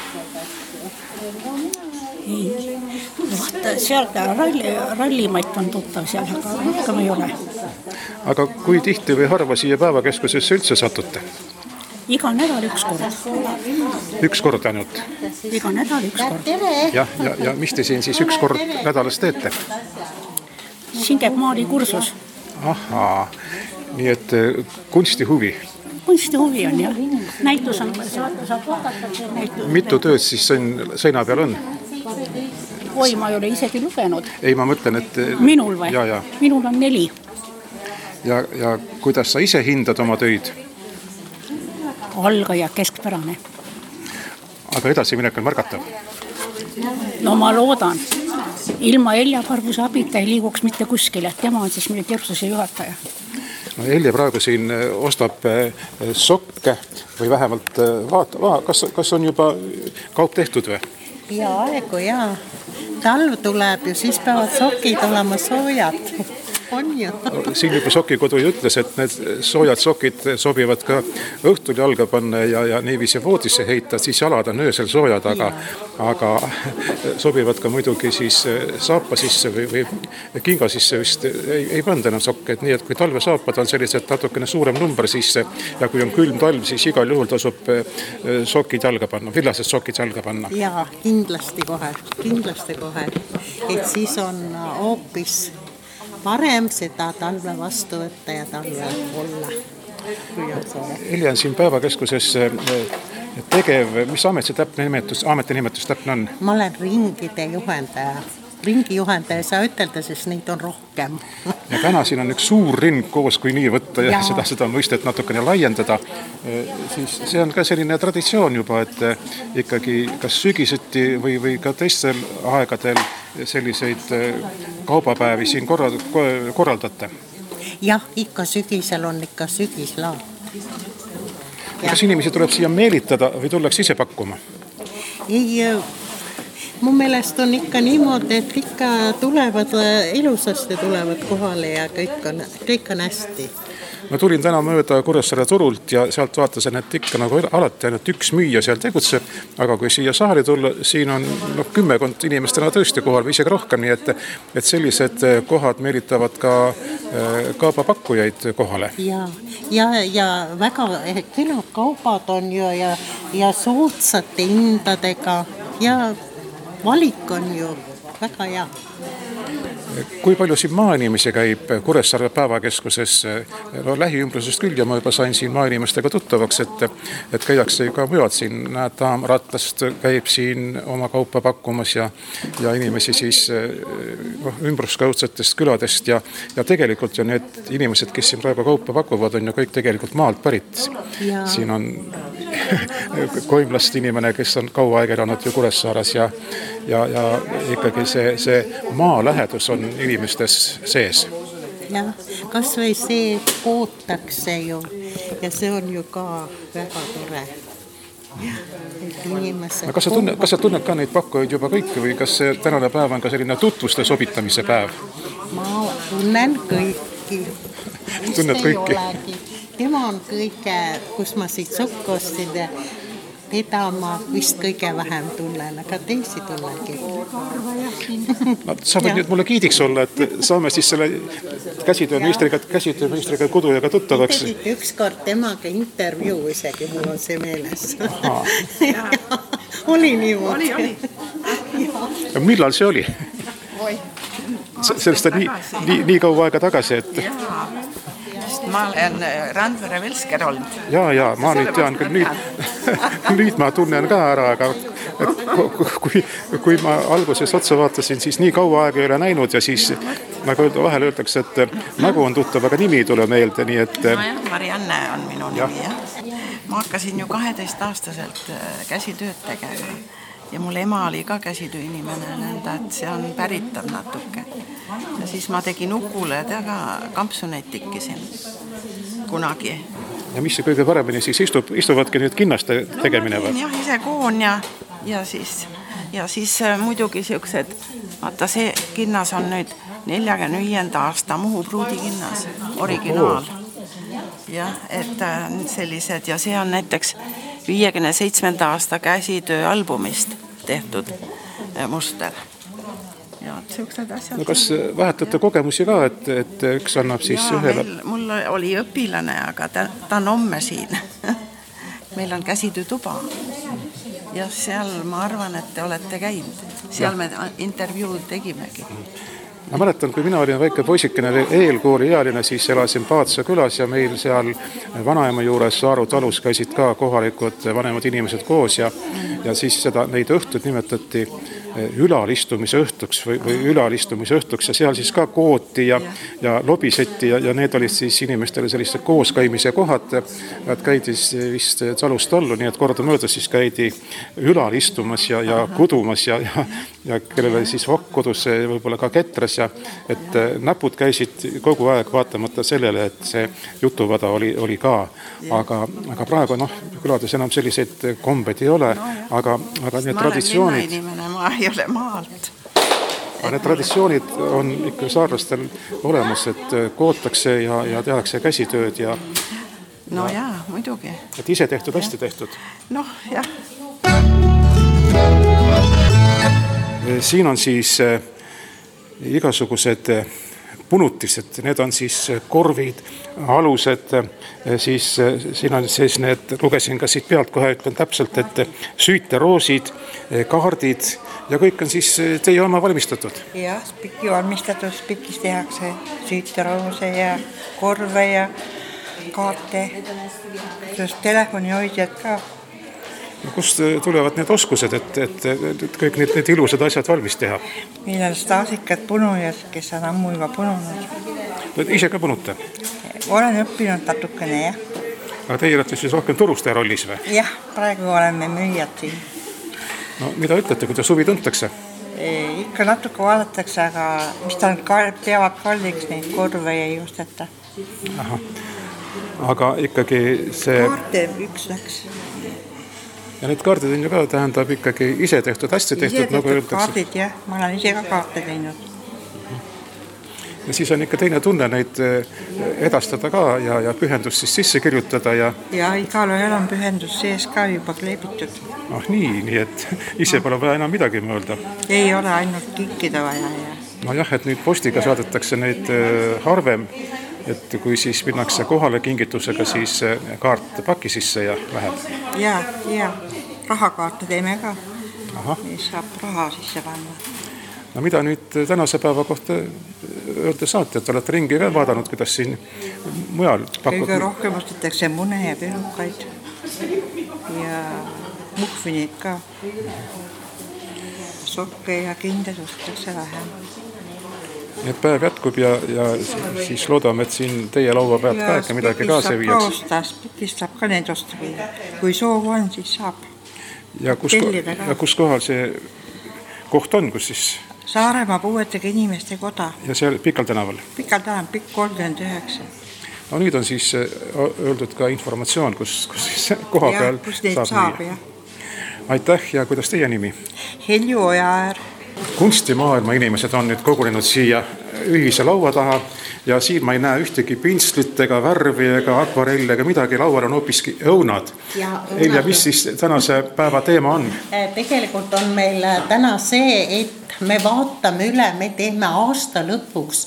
Ei. Vaata, seal ralli, rallimait on tuttav seal, aga rohkem ei ole. Aga kui tihti või harva siia päevakeskusesse üldse satute? Iga nädal üks kord. Üks kord ainult? Iga nädal üks kord. Ja, ja, ja mis te siin siis üks kord nädalas teete? Siin käib maalikursus. Ahaa, nii et kunstihuvi? Kunstihuvi on, jah. Näitus on, saab, saab vaadata. Mitu tööd siis seina peal on? Oi, ma ei ole isegi lugenud. Ei, ma mõtlen, et... Minul või? Ja, ja. Minul on neli. Ja, ja kuidas sa ise hindad oma töid? Algaja, keskpärane. Aga edasi minek on märgatav? No ma loodan. ilma Helja Parbuse abita ei liiguks mitte kuskile, tema on siis meie Kersuse juhataja. No, Helja praegu siin ostab sokke või vähemalt vaata, va, kas, kas on juba kaup tehtud või? Ja aegu ja talv tuleb ju, siis peavad sokid olema soojad. On ju. Siin juba sokikodu ütles, et need soojad sokid sobivad ka õhtul jalga panna ja, ja niiviisi voodisse heita, siis jalad on öösel soojad, aga, aga sobivad ka muidugi siis saapa sisse või, või kinga sisse vist ei, ei panda enam sokke. Et nii, et kui talvesaapad on sellised natukene suurem number sisse ja kui on külm talv, siis igal juhul tasub sokid jalga panna, villased sokid jalga panna. Ja kindlasti kohe, kindlasti kohe, et siis on hoopis parem seda talve vastu võtta ja talve olla. Helja on siin päevakeskuses tegev, mis amet see täpne nimetus, ameti nimetus täpne on? Ma olen ringide juhendaja. Ringi juhendaja saa ütelda, sest neid on rohkem. Ja täna siin on üks suur ring koos, kui nii võtta ja, ja. seda, seda mõistet natukene laiendada. Siis see on ka selline traditsioon juba, et ikkagi kas sügiseti või, või ka teistel aegadel selliseid kaubapäevi siin korraldate? Jah, ikka sügisel on ikka sügislaa. Kas inimesi tuleb siia meelitada või tullakse ise pakkuma? Ei, mu meelest on ikka niimoodi, et ikka tulevad, ilusasti tulevad kohale ja kõik on, kõik on hästi. Ma tulin täna mööda Kuressaare turult ja sealt vaatasin, et ikka nagu alati ainult üks müüja seal tegutseb, aga kui siia saali tulla, siin on no, kümmekond inimest täna tõesti kohal või isegi rohkem, nii et, et sellised kohad meelitavad ka kaubapakkujaid kohale. Ja, ja, ja väga külad kaubad on ju ja, ja soodsate hindadega ja valik on ju väga hea. Kui palju siin maainimesi käib Kuressaare päevakeskuses? No, lähiümbrusest küll ja ma juba sain siin maainimestega tuttavaks, et, et käiakse ju ka mujalt siin. Näetam rattast käib siin oma kaupa pakkumas ja, ja inimesi siis no, ümbruskaudsetest küladest ja, ja tegelikult ju need inimesed, kes siin praegu kaupa pakuvad, on ju kõik tegelikult maalt pärit. Ja. Siin on Koimlast inimene, kes on kaua aega elanud ju Kuressaares ja, ja, ja ikkagi see, see maa lähedus on inimestes sees. Ja, kas või see ootakse ju ja see on ju ka väga tore. No, kas sa tunned, kas sa tunned ka neid pakkujaid juba kõiki või kas see tänane päev on ka selline tutvuste sobitamise päev? Ma tunnen kõiki. Tunned kõiki? Tema on kõige, kus ma siit sokku ostin ja teda ma vist kõige vähem tunnen, aga teisi tunnengi. No, sa võid nüüd mulle kiidiks olla, et saame siis selle käsitöömeistriga, käsitöömeistriga kodujaga tuttavaks. Tegite ükskord temaga intervjuu isegi, mul on see meeles. Oli niimoodi. Oli, oli. Millal see oli? Sellest on nii, nii, nii kaua aega tagasi, et... Jaa. Ma olen Randvere Velsker olnud. Ja, ja, ma nüüd tean küll, nüüd, nüüd ma tunnen ka ära, aga kui, kui ma alguses otsa vaatasin, siis nii kaua aega ei ole näinud ja siis nagu vahel öeldakse, et nägu on tuttav, aga nimi ei tule meelde, nii et... No jah, Marianne on minu nimi, jah. Ma hakkasin ju kaheteist aastaselt käsitööd tegema ja mul ema oli ka käsitöö inimene, nõnda, et see on päritav natuke. Ja siis ma tegin Ukule ja kampsuneid tikkisin kunagi. Ja mis see kõige paremini siis istub, istuvadki nüüd kinnaste tegemine või? Jah, ise koon ja, ja siis, ja siis muidugi siuksed, vaata see kinnas on nüüd neljakümne viienda aasta Muhu pruudi kinnas, originaal. Jah, et sellised ja see on näiteks viiekümne seitsmenda aasta käsitöö albumist tehtud muster. Ja siuksed asjad. No kas vahetate kogemusi ka, et, et üks annab siis ja, ühele? Meil, mul oli õpilane, aga ta, ta on homme siin. Meil on käsitöötuba. Ja seal ma arvan, et te olete käinud. Seal ja. Me intervjuud tegimegi. Ma mäletan, kui mina olin väike poisikene eelkooli ealine, siis elasin Paatsa külas ja meil seal vanaema juures Saaru talus käisid ka kohalikud vanemad inimesed koos ja, ja siis seda, neid õhtud nimetati ülalistumise õhtuks või, või ülalistumise õhtuks ja seal siis ka kooti ja, ja lobiseti ja, ja need olid siis inimestele sellised kooskäimise kohad, et käidi vist talust tallu, nii et korda mööda siis käidi ülalistumas ja, ja kudumas ja, ja, ja kellele siis vokk kodus võib-olla ka ketras ja et näpud käisid kogu aeg vaatamata sellele, et see jutuvada oli, oli ka. Aga, aga praegu noh, külades enam selliseid kombed ei ole, no, aga, aga need traditsioonid... Ma olen linnainimene, ma ei ole maalt. Aga need traditsioonid on ikka saarlastel olemas, et kootakse ja, ja tehakse käsitööd ja... No ja, jaa, muidugi. Et ise tehtud, hästi tehtud. Noh, jah. Siin on siis igasugused punutised, need on siis korvid, alused, siis siin on siis need, lugesin ka siit pealt kohe, ütlen täpselt, et süüteroosid, kaardid ja kõik on siis teie oma valmistatud? Jah, spikki valmistatud, spikis tehakse süüteroose ja korve ja kaarte, telefonihoidjad ka. Kust tulevad need oskused, et, et, et kõik need, need ilusad asjad valmis teha? Meil on staasikad punujad, kes on ammu juba pununud. Ise ka punute? Olen õppinud natukene, jah. Aga teie olete siis rohkem turustaja rollis või? Jah, praegu oleme müüjad siin. No mida ütlete, kuidas huvi tuntakse? E, ikka natuke vaadatakse, aga mis ta peavad kalliks, neid korve ei osteta. Aha. Aga ikkagi see... Kaarte üks läks. Ja need kaardid on ju ka, tähendab ikkagi ise tehtud, hästi tehtud. Ise tehtud nagu kaardid, jah. Ma olen ise ka kaarte teinud. Ja siis on ikka teine tunne neid edastada ka ja, ja pühendust siis sisse kirjutada. Ja, ja igal ühel on pühendus sees ka juba kleebitud. Ah nii, nii et ise pole vaja enam midagi mõelda. Ei ole ainult kikkida vaja. Ja. No jah, et nüüd postiga saadetakse neid harvem, et kui siis minnakse kohale kingitusega, siis kaart paki sisse ja läheb. Ja, ja rahakaarte teeme ka. Aha. Saab raha sisse panna. No mida nüüd tänase päeva kohta öelda saate, et olete ringi ka vaadanud, kuidas siin mujal pakub? Kõige rohkem ostetakse mune ja pelukaid ja muhvineid ka. Sokke ja kindel ostetakse vähem. Nii et päev jätkub ja, ja siis loodame, et siin teie laua pealt ka äkki midagi kaasa viiaks. Ja spikist saab ka need osta. Kui soov on, siis saab. Ja kus, ja kus kohal see koht on, kus siis... Saaremaa puuetega inimeste koda. Ja see Pikal tänaval? Pikal tänaval, pikk kolmkümmend üheksa. No nüüd on siis öeldud ka informatsioon, kus, kus siis koha peal ja, kus saab, saab ja. Aitäh ja kuidas teie nimi? Helju Ojaäär. Kunstimaailma inimesed on nüüd kogunenud siia ühise laua taha ja siin ma ei näe ühtegi pintslit ega värvi ega akvarell ega midagi, laual on hoopiski õunad. Elja, mis siis tänase päeva teema on? Tegelikult on meil täna see, et me vaatame üle, me teeme aasta lõpuks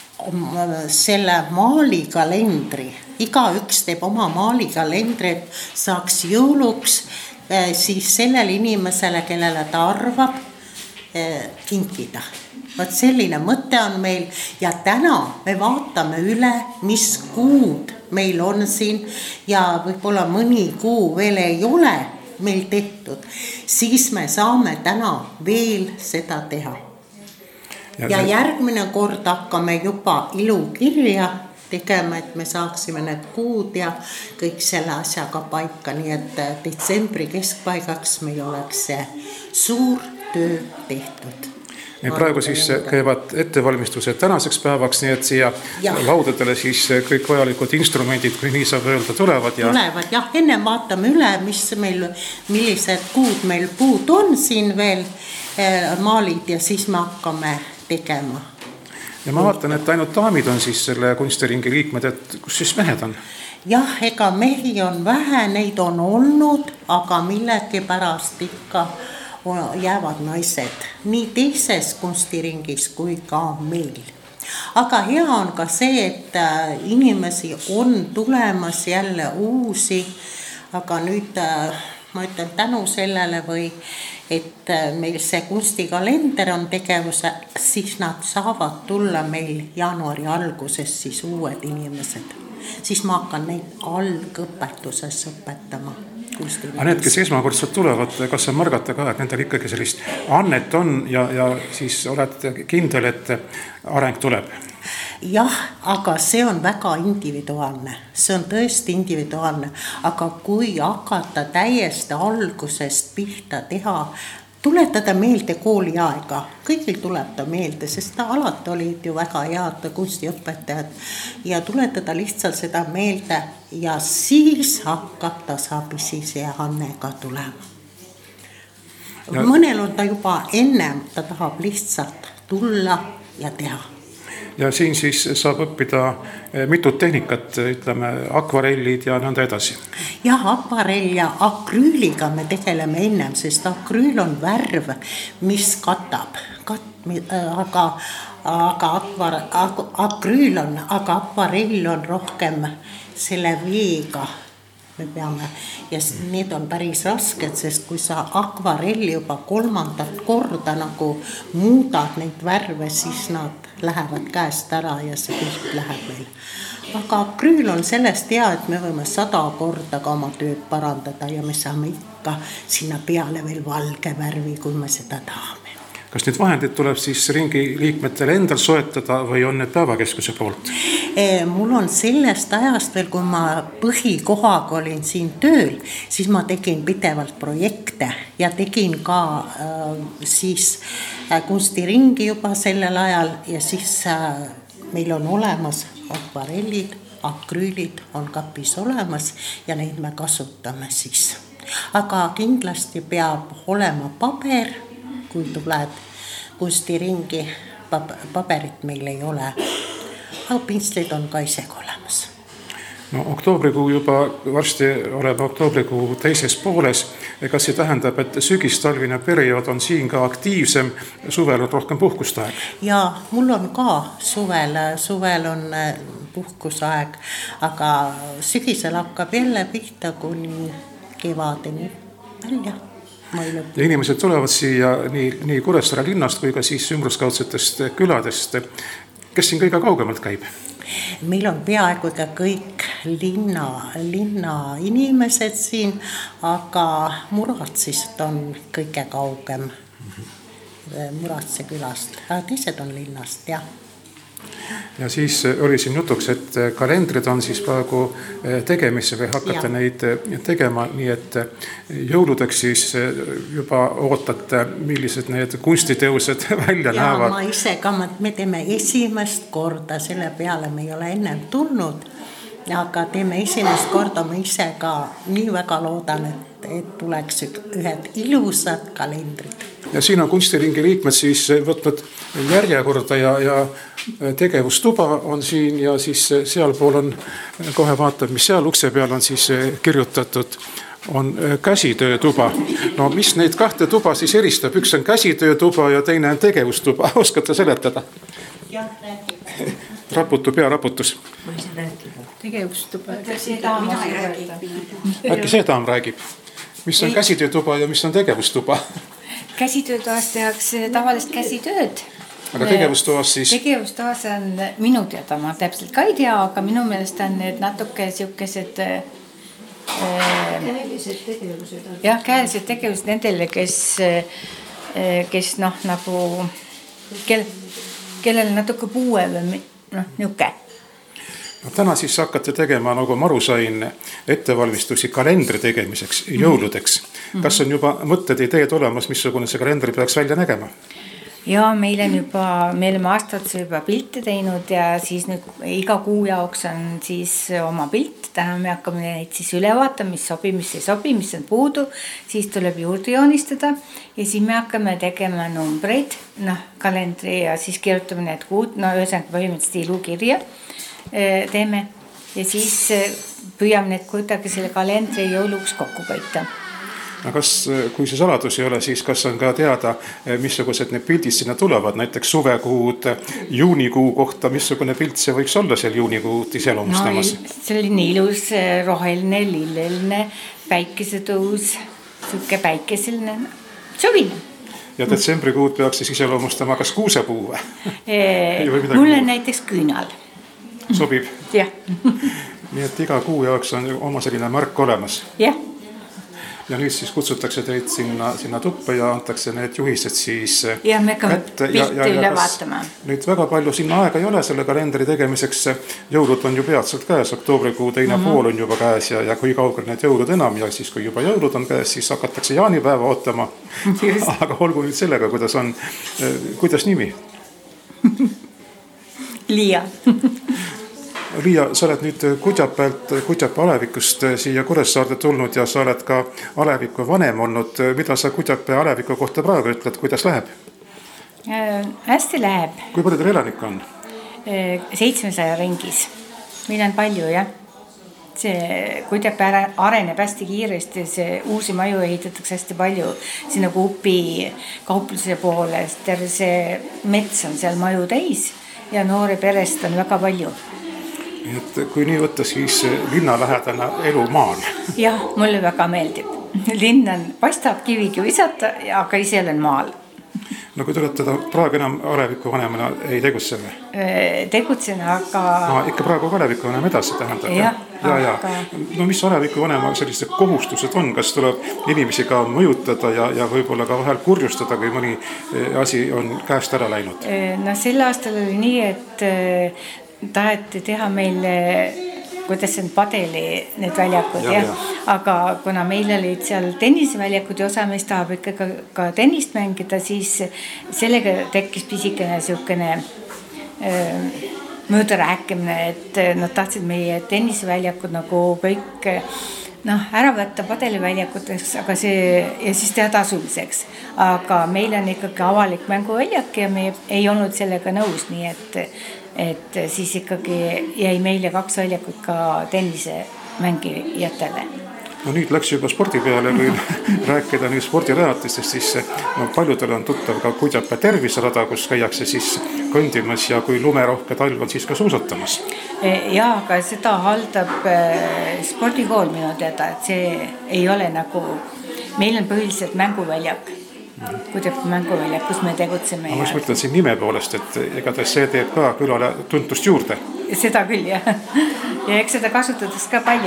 selle maalikalendri. Iga üks teeb oma maalikalendri, et saaks jõuluks siis sellele inimesele, kellele ta arvab, kinkida. Vaat selline mõte on meil ja täna me vaatame üle, mis kuud meil on siin ja võib-olla mõni kuu veel ei ole meil tehtud, siis me saame täna veel seda teha. Ja, ja järgmine kord hakkame juba ilukirja tegema, et me saaksime need kuud ja kõik selle asjaga paika, nii et detsembri keskpaigaks meil oleks see suur töö tehtud. Nii praegu siis käivad ettevalmistused tänaseks päevaks, nii et siia ja. Laudadele siis kõik vajalikud instrumendid, kui nii saab öelda, tulevad. Ja... Tulevad, jah, enne vaatame üle, mis meil, millised kuud meil puud on siin veel maalid ja siis me hakkame tegema. Ja ma vaatan, et ainult daamid on siis selle kunstiringi liikmed, et kus siis mehed on? Jah, ega mehi on vähe, neid on olnud, aga millegi pärast ikka jäävad naised nii teises kunstiringis kui ka meil. Aga hea on ka see, et inimesi on tulemas jälle uusi, aga nüüd ma ütlen tänu sellele või et meil see kunstikalender on tegevuse, siis nad saavad tulla meil jaanuari alguses siis uued inimesed. Siis ma hakkan neid algõpetuses õpetama. Aga need, kes esmakordselt tulevad, kas on märgata ka, et nendel ikkagi sellist annet on ja, ja siis oled kindel, et areng tuleb? Jah, aga see on väga individuaalne. See on tõesti individuaalne. Aga kui hakata täiesti algusest pihta teha, tuletada meelde kooliaega, kõigil tuleb ta meelde, sest ta alati olid ju väga head kunstiõpetajad ja tuletada lihtsalt seda meelde ja siis hakkab tasapisi see Hanne ka tulema. Ja mõnel on ta juba ennem, ta tahab lihtsalt tulla ja teha. Ja siin siis saab õppida mitut tehnikat, ütleme akvarellid ja nõnda edasi. Jah, akvarell ja akrüüliga me tegeleme ennem, sest akrüül on värv, mis katab. Kat, aga aga akvar, ak, akrüül on, aga akvarell on rohkem selle veega. Me peame, ja need on päris rasked, sest kui sa akvarelli juba kolmandat korda nagu muudad neid värve, siis nad lähevad käest ära ja see pilt läheb meil. Aga akrüül on sellest hea, et me võime sada korda ka oma tööd parandada ja me saame ikka sinna peale veel valge värvi, kui me seda tahame. Kas need vahendid tuleb siis ringi liikmetele endal soetada või on need päevakeskuse poolt? Mul on sellest ajast veel, kui ma põhikohaga olin siin tööl, siis ma tegin pidevalt projekte ja tegin ka äh, siis äh, kunstiringi juba sellel ajal ja siis äh, meil on olemas akvarellid, akrüülid on kapis olemas ja neid me kasutame siis. Aga kindlasti peab olema paber, kui tuled kunstiringi, paberit meil ei ole, aga pinslid on ka isegi olemas. No oktoobrikuu juba varsti oleme oktoobrikuu teises pooles. Kas see tähendab, et sügistalvine periood on siin ka aktiivsem, suvel on rohkem puhkustaeg? Ja mul on ka suvel, suvel on puhkusaeg, aga sügisel hakkab jälle pihta kuni kevadeni välja. Ja inimesed tulevad siia nii, nii Kuressaare linnast kui ka siis ümbruskaudsetest küladest. Kes siin kõige kaugemalt käib? Meil on peaaegu ka kõik linna, linna inimesed siin, aga Muratsist on kõige kaugem. Muratse külast, aga teised on linnast, jah. Ja siis oli siin jutuks, et kalendrid on siis praegu tegemisse või hakata ja. Neid tegema, nii et jõuludeks siis juba ootate, millised need kunstiteosed välja ja, näevad. Ja ma ise ka, me teeme esimest korda, selle peale me ei ole ennem tulnud, aga teeme esimest korda, ma ise ka nii väga loodan, et, et tuleks ühed ilusad kalendrid. Ja siin on kunstiringi liikmed siis võtnud järjekorda ja, ja tegevustuba on siin ja siis sealpool on, kohe vaatab, mis seal ukse peal on siis kirjutatud, on käsitöötuba. No mis neid kahte tuba siis eristab? Üks on käsitöötuba ja teine on tegevustuba. Oskate seletada? Jah, räägib. Raputu pearaputus. Tegevustuba. Äkki see daam räägib? Mis on käsitöötuba ja mis on tegevustuba? Käsitöötoas tehakse tavalist käsitööd. Aga tegevustoas siis? Tegevustoas on minu teada, ma täpselt ka ei tea, aga minu meelest on need natuke siukesed käelised tegevused. Jah, käelised tegevused nendele, kes, kes noh, nagu, kel, kellel natuke puue või noh, niuke. No, täna siis hakkate tegema, nagu ma aru sain, ettevalmistusi kalendri tegemiseks, jõuludeks. Kas on juba mõtted, ideed olemas, missugune see kalendri peaks välja nägema? Ja meil on juba, me oleme aastatse juba pilte teinud ja siis nüüd iga kuu jaoks on siis oma pilt. Täna me hakkame neid siis üle vaatama, mis sobi, mis ei sobi, mis on puudu. Siis tuleb juurde joonistada ja siis me hakkame tegema numbreid, noh, kalendri ja siis kirjutame need kuud, no ühesõnaga põhimõtteliselt ilukirja teeme ja siis püüame need kuidagi selle kalendri jõuluks kokku kõita. No kas, kui see saladus ei ole, siis kas on ka teada, missugused need pildid sinna tulevad, näiteks suvekuud, juunikuu kohta, missugune pilt see võiks olla seal juunikuud iseloomustamas? No, selline ilus roheline, lilleline, päikesetõus, suke päikeseline, sobine. Ja detsembrikuud peaks siis iseloomustama kas kuusepuu või? Mulle on näiteks küünal. Sobib? Jah. Nii et iga kuu jaoks on oma selline märk olemas. Jah. ja nüüd siis kutsutakse teid sinna, sinna tuppa ja antakse need juhised siis ja me hakkame pilti üle vaatama. Nüüd väga palju sinna aega ei ole selle kalendri tegemiseks. Jõulud on ju peatselt käes, oktoobrikuu teine mm -hmm. pool on juba käes ja, ja kui kaugel need jõulud enam ja siis kui juba jõulud on käes, siis hakatakse jaanipäeva ootama. Aga olgu nüüd sellega, kuidas on, kuidas nimi? Liia. Liia, sa oled nüüd Kudjapäelt, Kudjapää alevikust siia Kuressaarde tulnud ja sa oled ka aleviku vanem olnud. Mida sa Kudjapää aleviku kohta praegu ütled, kuidas läheb? Äh, hästi läheb. Kui palju teil elanik on? Äh, seitsmesaja ringis. Meil on palju, jah. See Kudjapää areneb hästi kiiresti, see uusi maju ehitatakse hästi palju. Sinna Kuupi kaupluse poole, terve see mets on seal maju täis ja noore perest on väga palju. Et kui nii võtta, siis linnalähedane elu maal. Jah, mulle väga meeldib. Linn on, paistab kivigi visata, aga ise olen maal. No kui te olete praegu enam aleviku vanemana ei tegutseme? Tegutsen, aga... No, ikka praegu aleviku vanem edasi tähendab. Ja, ja, ja. No mis aleviku vanema sellised kohustused on? Kas tuleb inimesi ka mõjutada ja, ja võib-olla ka vahel kurjustada, kui mõni asi on käest ära läinud? No sel aastal oli nii, et taheti teha meil, kuidas see on, padeli need väljakud, ja, ja. Aga kuna meil olid seal tenniseväljakud ja osa meist tahab ikka ka, ka tennist mängida, siis sellega tekkis pisikene niisugune mööda rääkimine, et nad tahtsid meie tenniseväljakud nagu kõik noh, ära võtta padeliväljakuteks, aga see ja siis teha tasuliseks. Aga meil on ikkagi avalik mänguväljak ja me ei olnud sellega nõus, nii et et siis ikkagi jäi meile kaks väljakut ka tennise mängijatele. No nüüd läks juba spordi peale, kui rääkida nüüd spordirajatistest, siis no, paljudel on tuttav ka Kudjapää terviserada, kus käiakse siis kõndimas ja kui lumerohke talv on siis ka suusatamas. Ja, aga seda haldab spordikool minu teada, et see ei ole nagu, meil on põhiliselt mänguväljak. Kudjapää mänguväljak, kus me tegutseme. Ma ja... mõtlen siin nime poolest, et ega see teeb ka külale tuntust juurde. Seda küll, jah. Ja eks seda kasutades ka palju.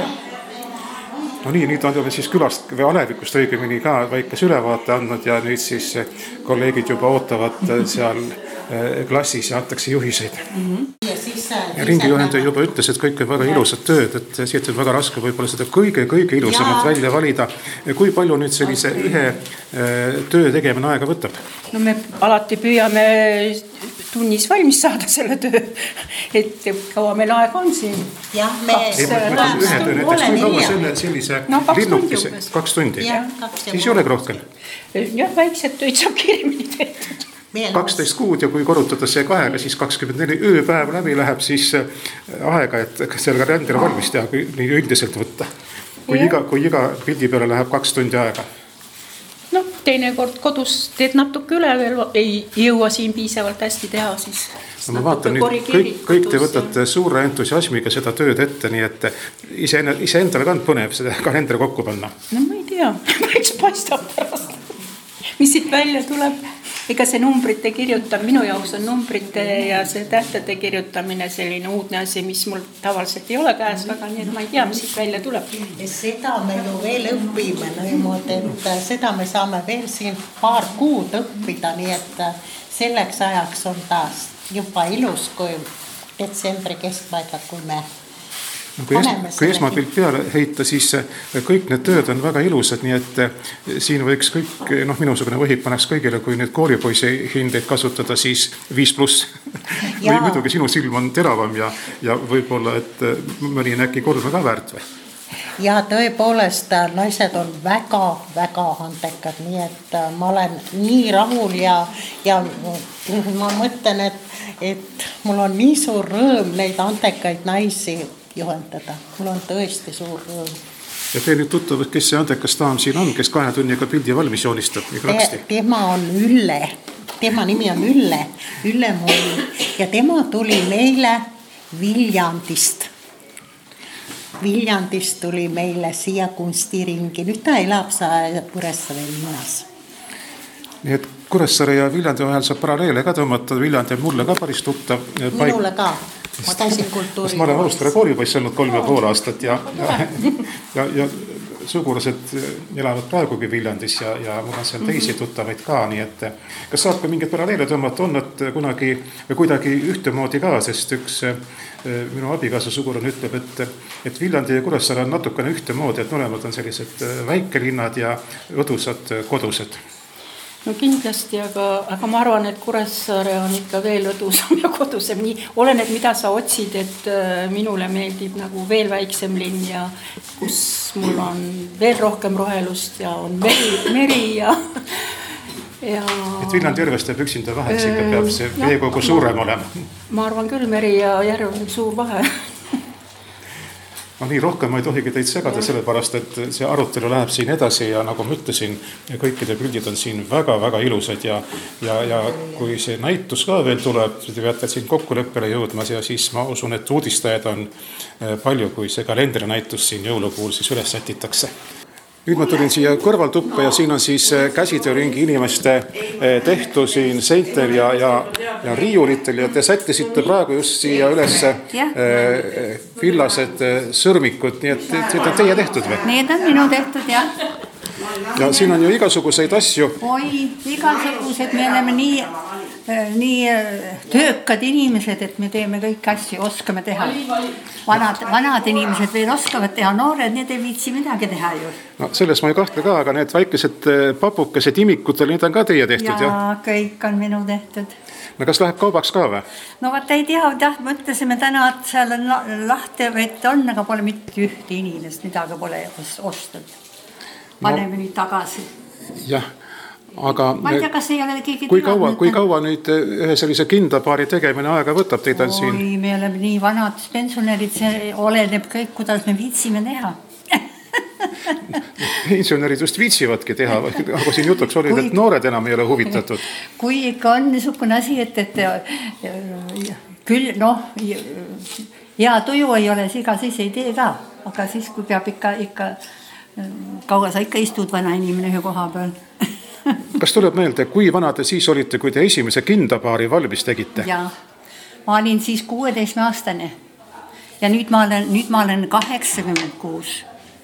No nii, nüüd on siis külast või alevikust õigemini ka väikese ülevaate andnud ja nüüd siis kolleegid juba ootavad seal klassis ja antakse juhiseid. Mm-hmm. Ja, siis, ja ringijuhendaja juba ütles, et kõik on väga ilusad tööd, et siit on väga raske võib-olla seda kõige-kõige ilusamat ja. Välja valida. Kui palju nüüd sellise ühe töö tegemine aega võtab? No me alati püüame tunnis valmis saada selle töö, et kaua meil aega on siin. Jah, me ei, ma ühe töö näiteks, kui kaua selle sellise no, linnukese, kaks tundi. Ja, kaks siis ei ole rohkem. Jah, väiksed tööd saab kiiremini tehtud. kaksteist kuud ja kui korrutada see kahega, siis kakskümmend neli ööpäev läbi läheb siis aega, et selle kalendri valmis teha, kui nii üldiselt võtta. Kui iga, kui iga pildi peale läheb kaks tundi aega. No, teine kord kodus teed natuke üle veel, ei jõua siin piisavalt hästi teha, siis no ma vaatan nüüd, kõik, kõik te võtate suure entusiasmiga seda tööd ette, nii et ise, ise endale ka on põnev seda kalendri kokku panna. No ma ei tea, eks paistab pärast, mis siit välja tuleb. Ega see numbrite kirjutab, minu jaoks on numbrite ja see tähtede kirjutamine selline uudne asi, mis mul tavaliselt ei ole käes väga, nii et ma ei tea, mis siit välja tuleb. Seda me ju veel õpime niimoodi, et seda me saame veel siin paar kuud õppida, nii et selleks ajaks on taas juba ilus, kui detsembri keskpaika, kui me No, kui, es, kui esmapilt peale heita, siis kõik need tööd on väga ilusad, nii et siin võiks kõik, noh minusugune võhik paneks kõigile, kui nüüd koolipoisi hindeid kasutada, siis viis pluss. Või muidugi sinu silm on teravam ja, ja võib-olla, et mõni on äkki kolme ka väärt või? Ja tõepoolest naised on väga-väga andekad, nii et ma olen nii rahul ja, ja ma mõtlen, et, et mul on nii suur rõõm neid andekaid naisi juhendada. Mul on tõesti suur rõõm. Ja te nüüd tuttavad, kes see andekas taam siin on, kes kahe tunniga pildi valmis joonistab? Te, tema on Ülle. Tema nimi on Ülle. Ülle Mull. Ja tema tuli meile Viljandist. Viljandist tuli meile siia kunstiringi. Nüüd ta elab Kuressaare linnas. Nii et Kuressaare ja Viljandi vahel saab paralleele ka tõmmata. Viljandi on mulle ka päris tuttav. Minule ka. Ma käisin kultuuri. Ma olen Alustare koolipoiss olnud kolm ja pool aastat ja, ja, ja, ja sugulased elavad praegugi Viljandis ja, ja mul on seal teisi tuttavaid ka, nii et kas saab ka mingid paralleele tõmmata, on nad kunagi või kuidagi ühtemoodi ka, sest üks minu abikaasa sugulane ütleb, et, et Viljandi ja Kuressaare on natukene ühtemoodi, et mõlemad on sellised väikelinnad ja õdusad kodused. No kindlasti, aga, aga ma arvan, et Kuressaare on ikka veel õdusam ja kodusem. Nii oleneb, mida sa otsid, et minule meeldib nagu veel väiksem linn ja kus mul on veel rohkem rohelust ja on meri, meri ja, ja... Et Viljandi järvest jääb üksinda väheks, ikka peab see veekogu suurem olema. Ma arvan küll, meri ja järv on suur vahe. No nii, rohkem ma ei tohigi teid segada, sellepärast, et see arutelu läheb siin edasi ja nagu ma ütlesin, kõikide pildid on siin väga-väga ilusad ja, ja, ja kui see näitus ka veel tuleb, te peate siin kokkuleppele jõudmas ja siis ma usun, et uudistajaid on palju, kui see kalendrinäitus siin jõulupuul siis üles sätitakse. Nüüd ma tulin siia kõrvaltuppa ja siin on siis käsitööringi inimeste tehtu siin seintel ja, ja, ja riiulitel ja te sättisite praegu just siia üles villased sõrmikud, nii et need on teie tehtud või? Need on minu tehtud, jah. Ja siin on ju igasuguseid asju. Oi, igasugused, me oleme nii, nii töökad inimesed, et me teeme kõik asju, oskame teha. Vanad, vanad inimesed veel oskavad teha, noored, need ei viitsi midagi teha ju. No selles ma ei kahtle ka, aga need väikesed papukesed imikutel, need on ka teie tehtud, jah? Ja kõik on minu tehtud. No kas läheb kaubaks ka või? No vaat ei tea, jah, mõtlesime täna, et seal on lahti, et on, aga pole mitte ühte inimest, midagi pole ostnud. Paneme no, nüüd tagasi. Jah, aga... Ma ei tea, kas ei ole keegi kui kaua, kui kaua nüüd ühe sellise kindapaari tegemine aega võtab teid on siin? Oi, me oleme nii vanad pensionärid, see oleneb kõik, kuidas me viitsime teha. Pensionärid just viitsivadki teha, aga siin jutuks oli, kui, et noored enam ei ole huvitatud. Kui ikka on niisugune asi, et, et küll, noh, hea tuju ei ole, iga siis ei tee ka, aga siis, kui peab ikka, ikka kaua sa ikka istud vana inimene ühe koha peal. Kas tuleb meelde, kui vana te siis olite, kui te esimese kindapaari valmis tegite? Jaa, ma olin siis kuueteist aastane ja nüüd ma olen, nüüd ma olen kaheksakümmend kuus.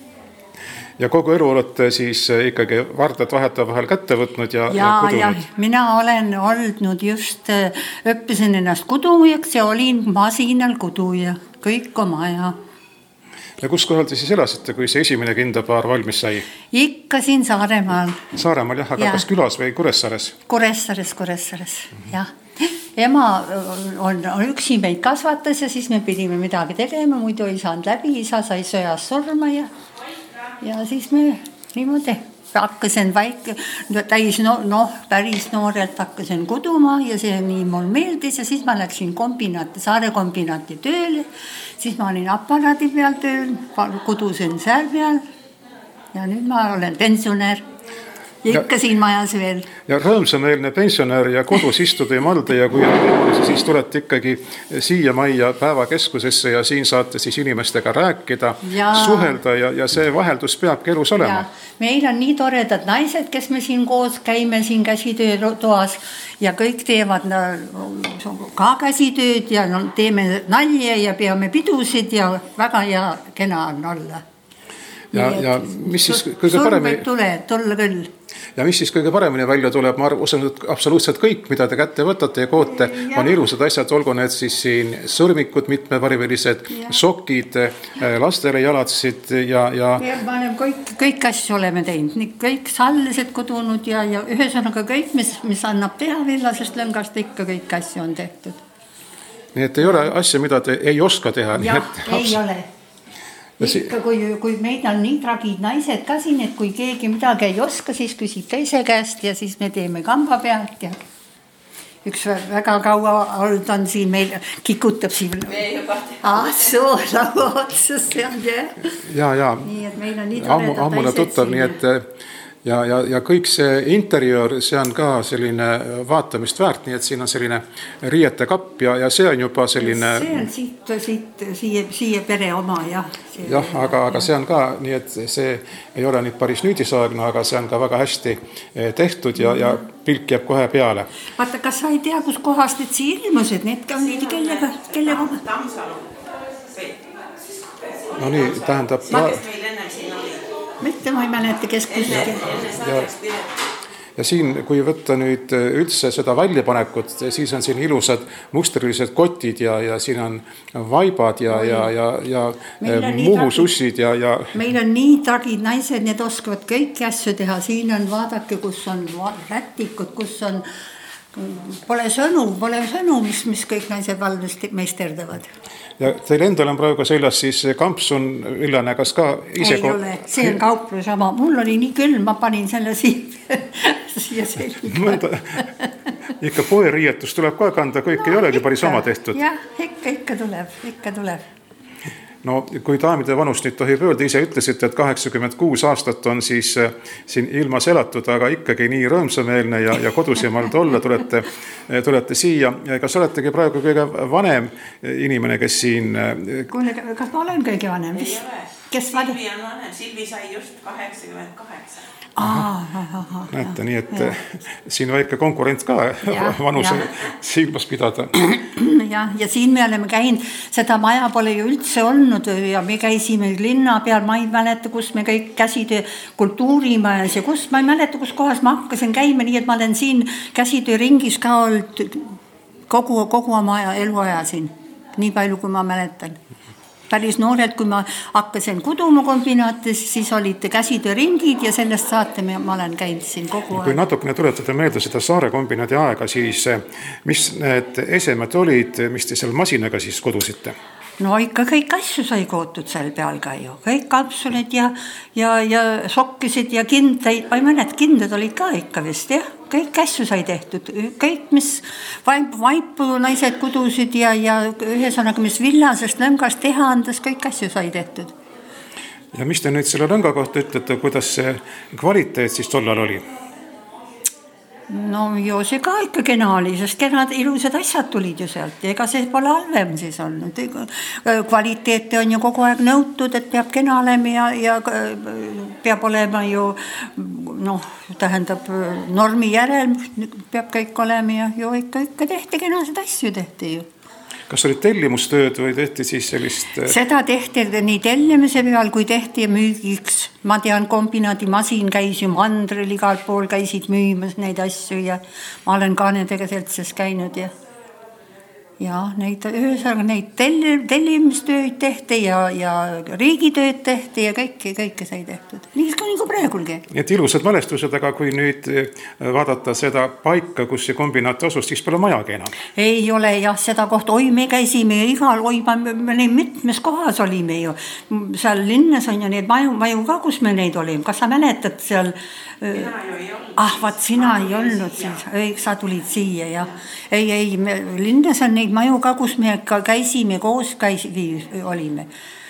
Ja kogu elu olete siis ikkagi vardad vaheta vahel kätte võtnud ja, ja, ja kudunud? Ja, mina olen olnud just, õppisin ennast kudujaks ja olin masinal kuduja, kõik oma ja. Ja kus kohal te siis elasite, kui see esimene kindapaar valmis sai? Ikka siin Saaremaal. Saaremaal, jah, aga ja. Kas külas või Kuressaares? Kuressaares, Kuressaares, jah. Ema on, on üksi meid kasvatas ja siis me pidime midagi tegema, muidu ei saanud läbi, isa sai sõjas surma ja, ja siis me niimoodi hakkasin väike, täis no, noh, päris noorelt hakkasin kuduma ja see nii mul meeldis ja siis ma läksin kombinaati, Saare kombinaati tööle, siis ma olin aparaadi peal tööl, kudusin seal peal ja nüüd ma olen pensionär. Ikka ja, siin majas veel. Ja rõõmsameelne pensionär ja kodus istuda ja malda ja kui on võimalus, siis tulete ikkagi siia majja päevakeskusesse ja siin saate siis inimestega rääkida, ja. Suhelda ja, ja see vaheldus peabki elus olema. Ja. Meil on nii toredad naised, kes me siin koos käime siin käsitöötoas ja kõik teevad ka käsitööd ja teeme nalja ja peame pidusid ja väga hea kena on olla. Ja, ja mis siis kõige paremini... Tule, tulla küll. Ja mis siis kõige paremini välja tuleb, ma usun, et absoluutselt kõik, mida te kätte võtate ja koote, on ilusad asjad, olgu need siis siin sõrmikud, mitmevarivilised, sokid, lastele jalatsid ja... ja... Ma olen kõik, kõik asju oleme teinud, kõik sallised kodunud ja, ja ühesõnaga kõik, mis, mis annab teha villasest lõngast, ikka kõik asju on tehtud. Nii et ei ole asja, mida te ei oska teha. Jah, et... ei ole. Ikka, kui, kui meid on nii tragid naised ka siin, et kui keegi midagi ei oska, siis küsib teise käest ja siis me teeme kamba pealt ja üks väga kaua olnud on siin meil, kikutab siin ah, soo laua otsas ja, ja, ja. Nii, et meil on nii toredad ammu, naised tuttav, siin. Nii et ja, ja, ja kõik see interiöör, see on ka selline vaatamist väärt, nii et siin on selline riiete kapp ja, ja see on juba selline... See on siit, siit siia, siia pere oma, jah. Jah, aga, aga see on ka, nii et see ei ole nüüd päris nüüdisaegne, aga see on ka väga hästi tehtud ja, ja pilk jääb kohe peale. Vaata, kas sa ei tea, kus kohast need siia ilmused, need on nii kellega, kellega... No nii, tähendab... mitte ma ei mäleta, kes kuskil. Ja, ja siin, kui võtta nüüd üldse seda väljapanekut, siis on siin ilusad mustrilised kotid ja, ja siin on vaibad ja, ja, ja, ja muhusussid ja, ja... Meil on nii tagid naised, need oskavad kõiki asju teha. Siin on, vaadake, kus on rätikud, kus on, pole sõnu, pole sõnu, mis, mis kõik naised valmist meisterdavad. Ja teil endal on praegu seljas siis kampsun villane, kas ka ise... Ei ole, see on kauplus oma. Mul oli nii küll, ma panin selle siia, siia selga. Ikka poeriietus tuleb ka kanda, kõik no, ei olegi päris oma tehtud. Jah, ikka, ikka tuleb, ikka tuleb. No kui daamide vanust nüüd tohib öelda, ise ütlesite, et kaheksakümmend kuus aastat on siis siin ilmas elatud, aga ikkagi nii rõõmsameelne ja, ja kodus ja mald olla tulete, tulete siia. Kas oletegi praegu kõige vanem inimene, kes siin... Kuule, kas ma olen kõige vanem? Ei ole. Kes Silvi on vanem, Silvi sai just kaheksakümmend kaheksa. Aa, näete, nii et ja. Siin väike konkurent ka ja, vanuse ja. Silmas pidada. Ja, ja siin me oleme käinud, seda maja pole ju üldse olnud ja me käisime linna peal, ma ei mäleta, kus me kõik käsitöö kultuurimajas ja kus, ma ei mäleta, kus kohas ma hakkasin käima, nii et ma olen siin käsitöö ringis ka olnud kogu, kogu oma eluaja siin, nii palju kui ma mäletan. Päris noorelt, kui ma hakkasin Kuduma kombinaatis, siis olid käsitööringid ja sellest saate ma olen käinud siin kogu aeg. Kui natukene tuletada meelde seda Saare kombinaadi aega, siis mis need esemed olid, mis te seal masinaga siis kodusite? No ikka kõik asju sai kootud seal peal ka ju. Kõik kapsulid ja, ja, ja sokkisid ja kindeid. Ma ei mõned kinded olid ka ikka vist, jah. Kõik asju sai tehtud. Kõik, mis vaip, vaipu naised kudusid ja, ja ühesõnaga, mis villasest lõngast teha andas, kõik asju sai tehtud. Ja mis te nüüd selle lõnga kohta ütlete, kuidas see kvaliteet siis tollal oli? No ju see ka ikka kena oli, sest kenad ilusad asjad tulid ju sealt. Ega see pole halvem siis olnud. Kvaliteeti on ju kogu aeg nõutud, et peab kena olema ja, ja peab olema ju, noh, tähendab normi järel, peab kõik olema ja ju ikka, ikka tehti kenased asju tehti ju. Kas oli tellimustööd või tehti siis sellist... Seda tehti nii tellimise peal, kui tehti müügiks. Ma tean, kombinaadi masin käis ju mandril, igal pool käisid müümas neid asju ja ma olen ka nendega seltses käinud ja... Ja neid, ühesõnaga neid telli, tellimistööd tehti ja, ja riigitööd tehti ja kõike, kõike sai tehtud. Nii ka nagu praegulgi. Et ilusad mälestused, aga kui nüüd vaadata seda paika, kus see kombinaat asus, siis pole majagi enam. Ei ole jah, seda kohta, oi me käisime igal, oi me mitmes kohas olime ju. Seal linnas on ju need maju, maju ka, kus me neid olime. Kas sa mäletad seal? Mina ju ei olnud. Ah, vaat sina ei olnud siis. Ei, sa tulid siia ja ei, ei, me, linnas on neid maju ka, kus me ka käisime, koos käisime, olime.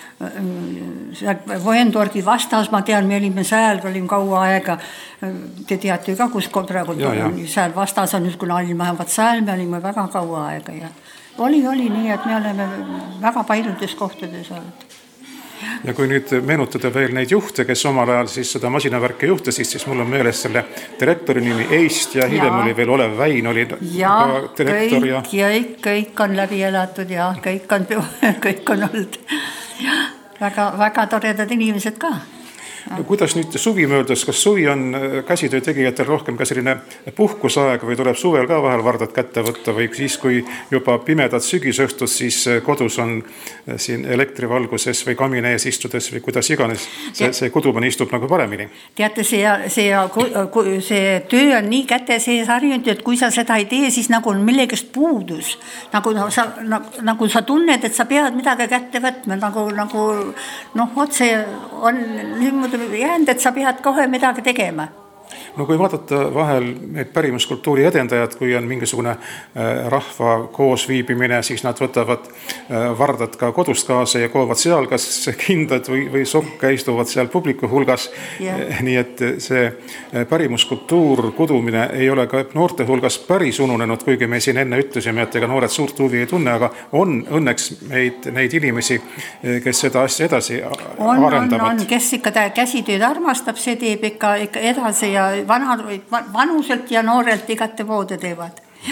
Voentorgi vastas, ma tean, me olime seal, olime kaua aega. Te teate ka, kus praegu ja, ja. Seal vastas on niisugune allmaja, vaat seal me olime väga kaua aega. Ja oli, oli nii, et me oleme väga paljudes kohtades olnud. Ja kui nüüd meenutada veel neid juhte, kes omal ajal siis seda masinavärke juhtasid, siis mul on meeles selle direktori nimi Eist ja hiljem ja. Oli veel Olev Väin oli ja, direktor. Ja kõik, kõik on läbi elatud ja kõik on, kõik on olnud väga, väga toredad inimesed ka. No, kuidas nüüd suvi möödas, kas suvi on käsitöö tegijatel rohkem ka selline puhkusaeg või tuleb suvel ka vahel vardad kätte võtta või siis, kui juba pimedad sügisõhtud, siis kodus on siin elektrivalguses või kamine ees istudes või kuidas iganes see, see kudumane istub nagu paremini? Teate, see, see, see töö on nii käte sees harjunud, et kui sa seda ei tee, siis nagu on millegast puudus. Nagu sa, nagu sa tunned, et sa pead midagi kätte võtma, nagu, nagu noh, otse on niimoodi jäänud, et sa pead kohe midagi tegema. No kui vaadata vahel need pärimuskultuuri edendajad, kui on mingisugune rahva koos viibimine, siis nad võtavad vardad ka kodust kaasa ja koovad seal kas kindad või, või sokke istuvad seal publiku hulgas. Yeah. Nii et see pärimuskultuur kudumine ei ole ka noorte hulgas päris ununenud, kuigi me siin enne ütlesime, et ega noored suurt huvi ei tunne, aga on õnneks meid, neid inimesi, kes seda asja edasi on, arendavad. On, on, kes ikka käsitööd armastab, see teeb ikka, ikka edasi ja Vana, vanuselt ja noorelt igate voode teevad.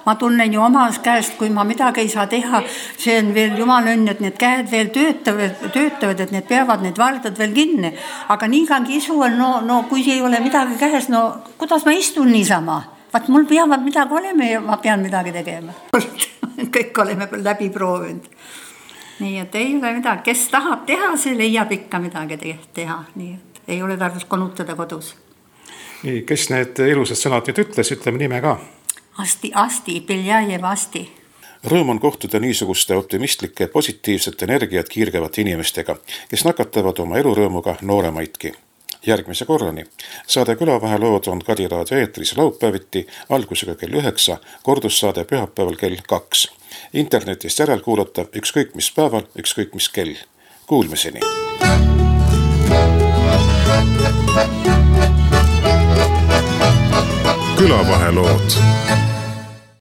ma tunnen ju omas käest, kui ma midagi ei saa teha, see on veel jumal õnn, et need käed veel töötavad, töötavad, et need peavad need vardad veel kinni. Aga nii ka kisu on, no, no kui ei ole midagi käes, no kuidas ma istun niisama? Vaat mul peavad midagi olema ja ma pean midagi tegema. Kõik oleme läbi proovinud. Nii et ei ole midagi, kes tahab teha, see leiab ikka midagi teha. Nii et ei ole tarvis konutada kodus. Nii, kes need ilusad sõnad nüüd ütles, ütleme nime ka. Asti, Asti, Beljajev Asti. Rõõm on kohtuda niisuguste optimistlike positiivsete energiat kiirgevate inimestega, kes nakatavad oma elurõõmuga nooremaidki. Järgmise korrani. Saade Külavahelood on Kadiraadio eetris laupäeviti algusega kell üheksa, kordussaade pühapäeval kell kaks. Internetist järel kuulata ükskõik mis päeval, ükskõik mis kell. Kuulmiseni! Külavahelood.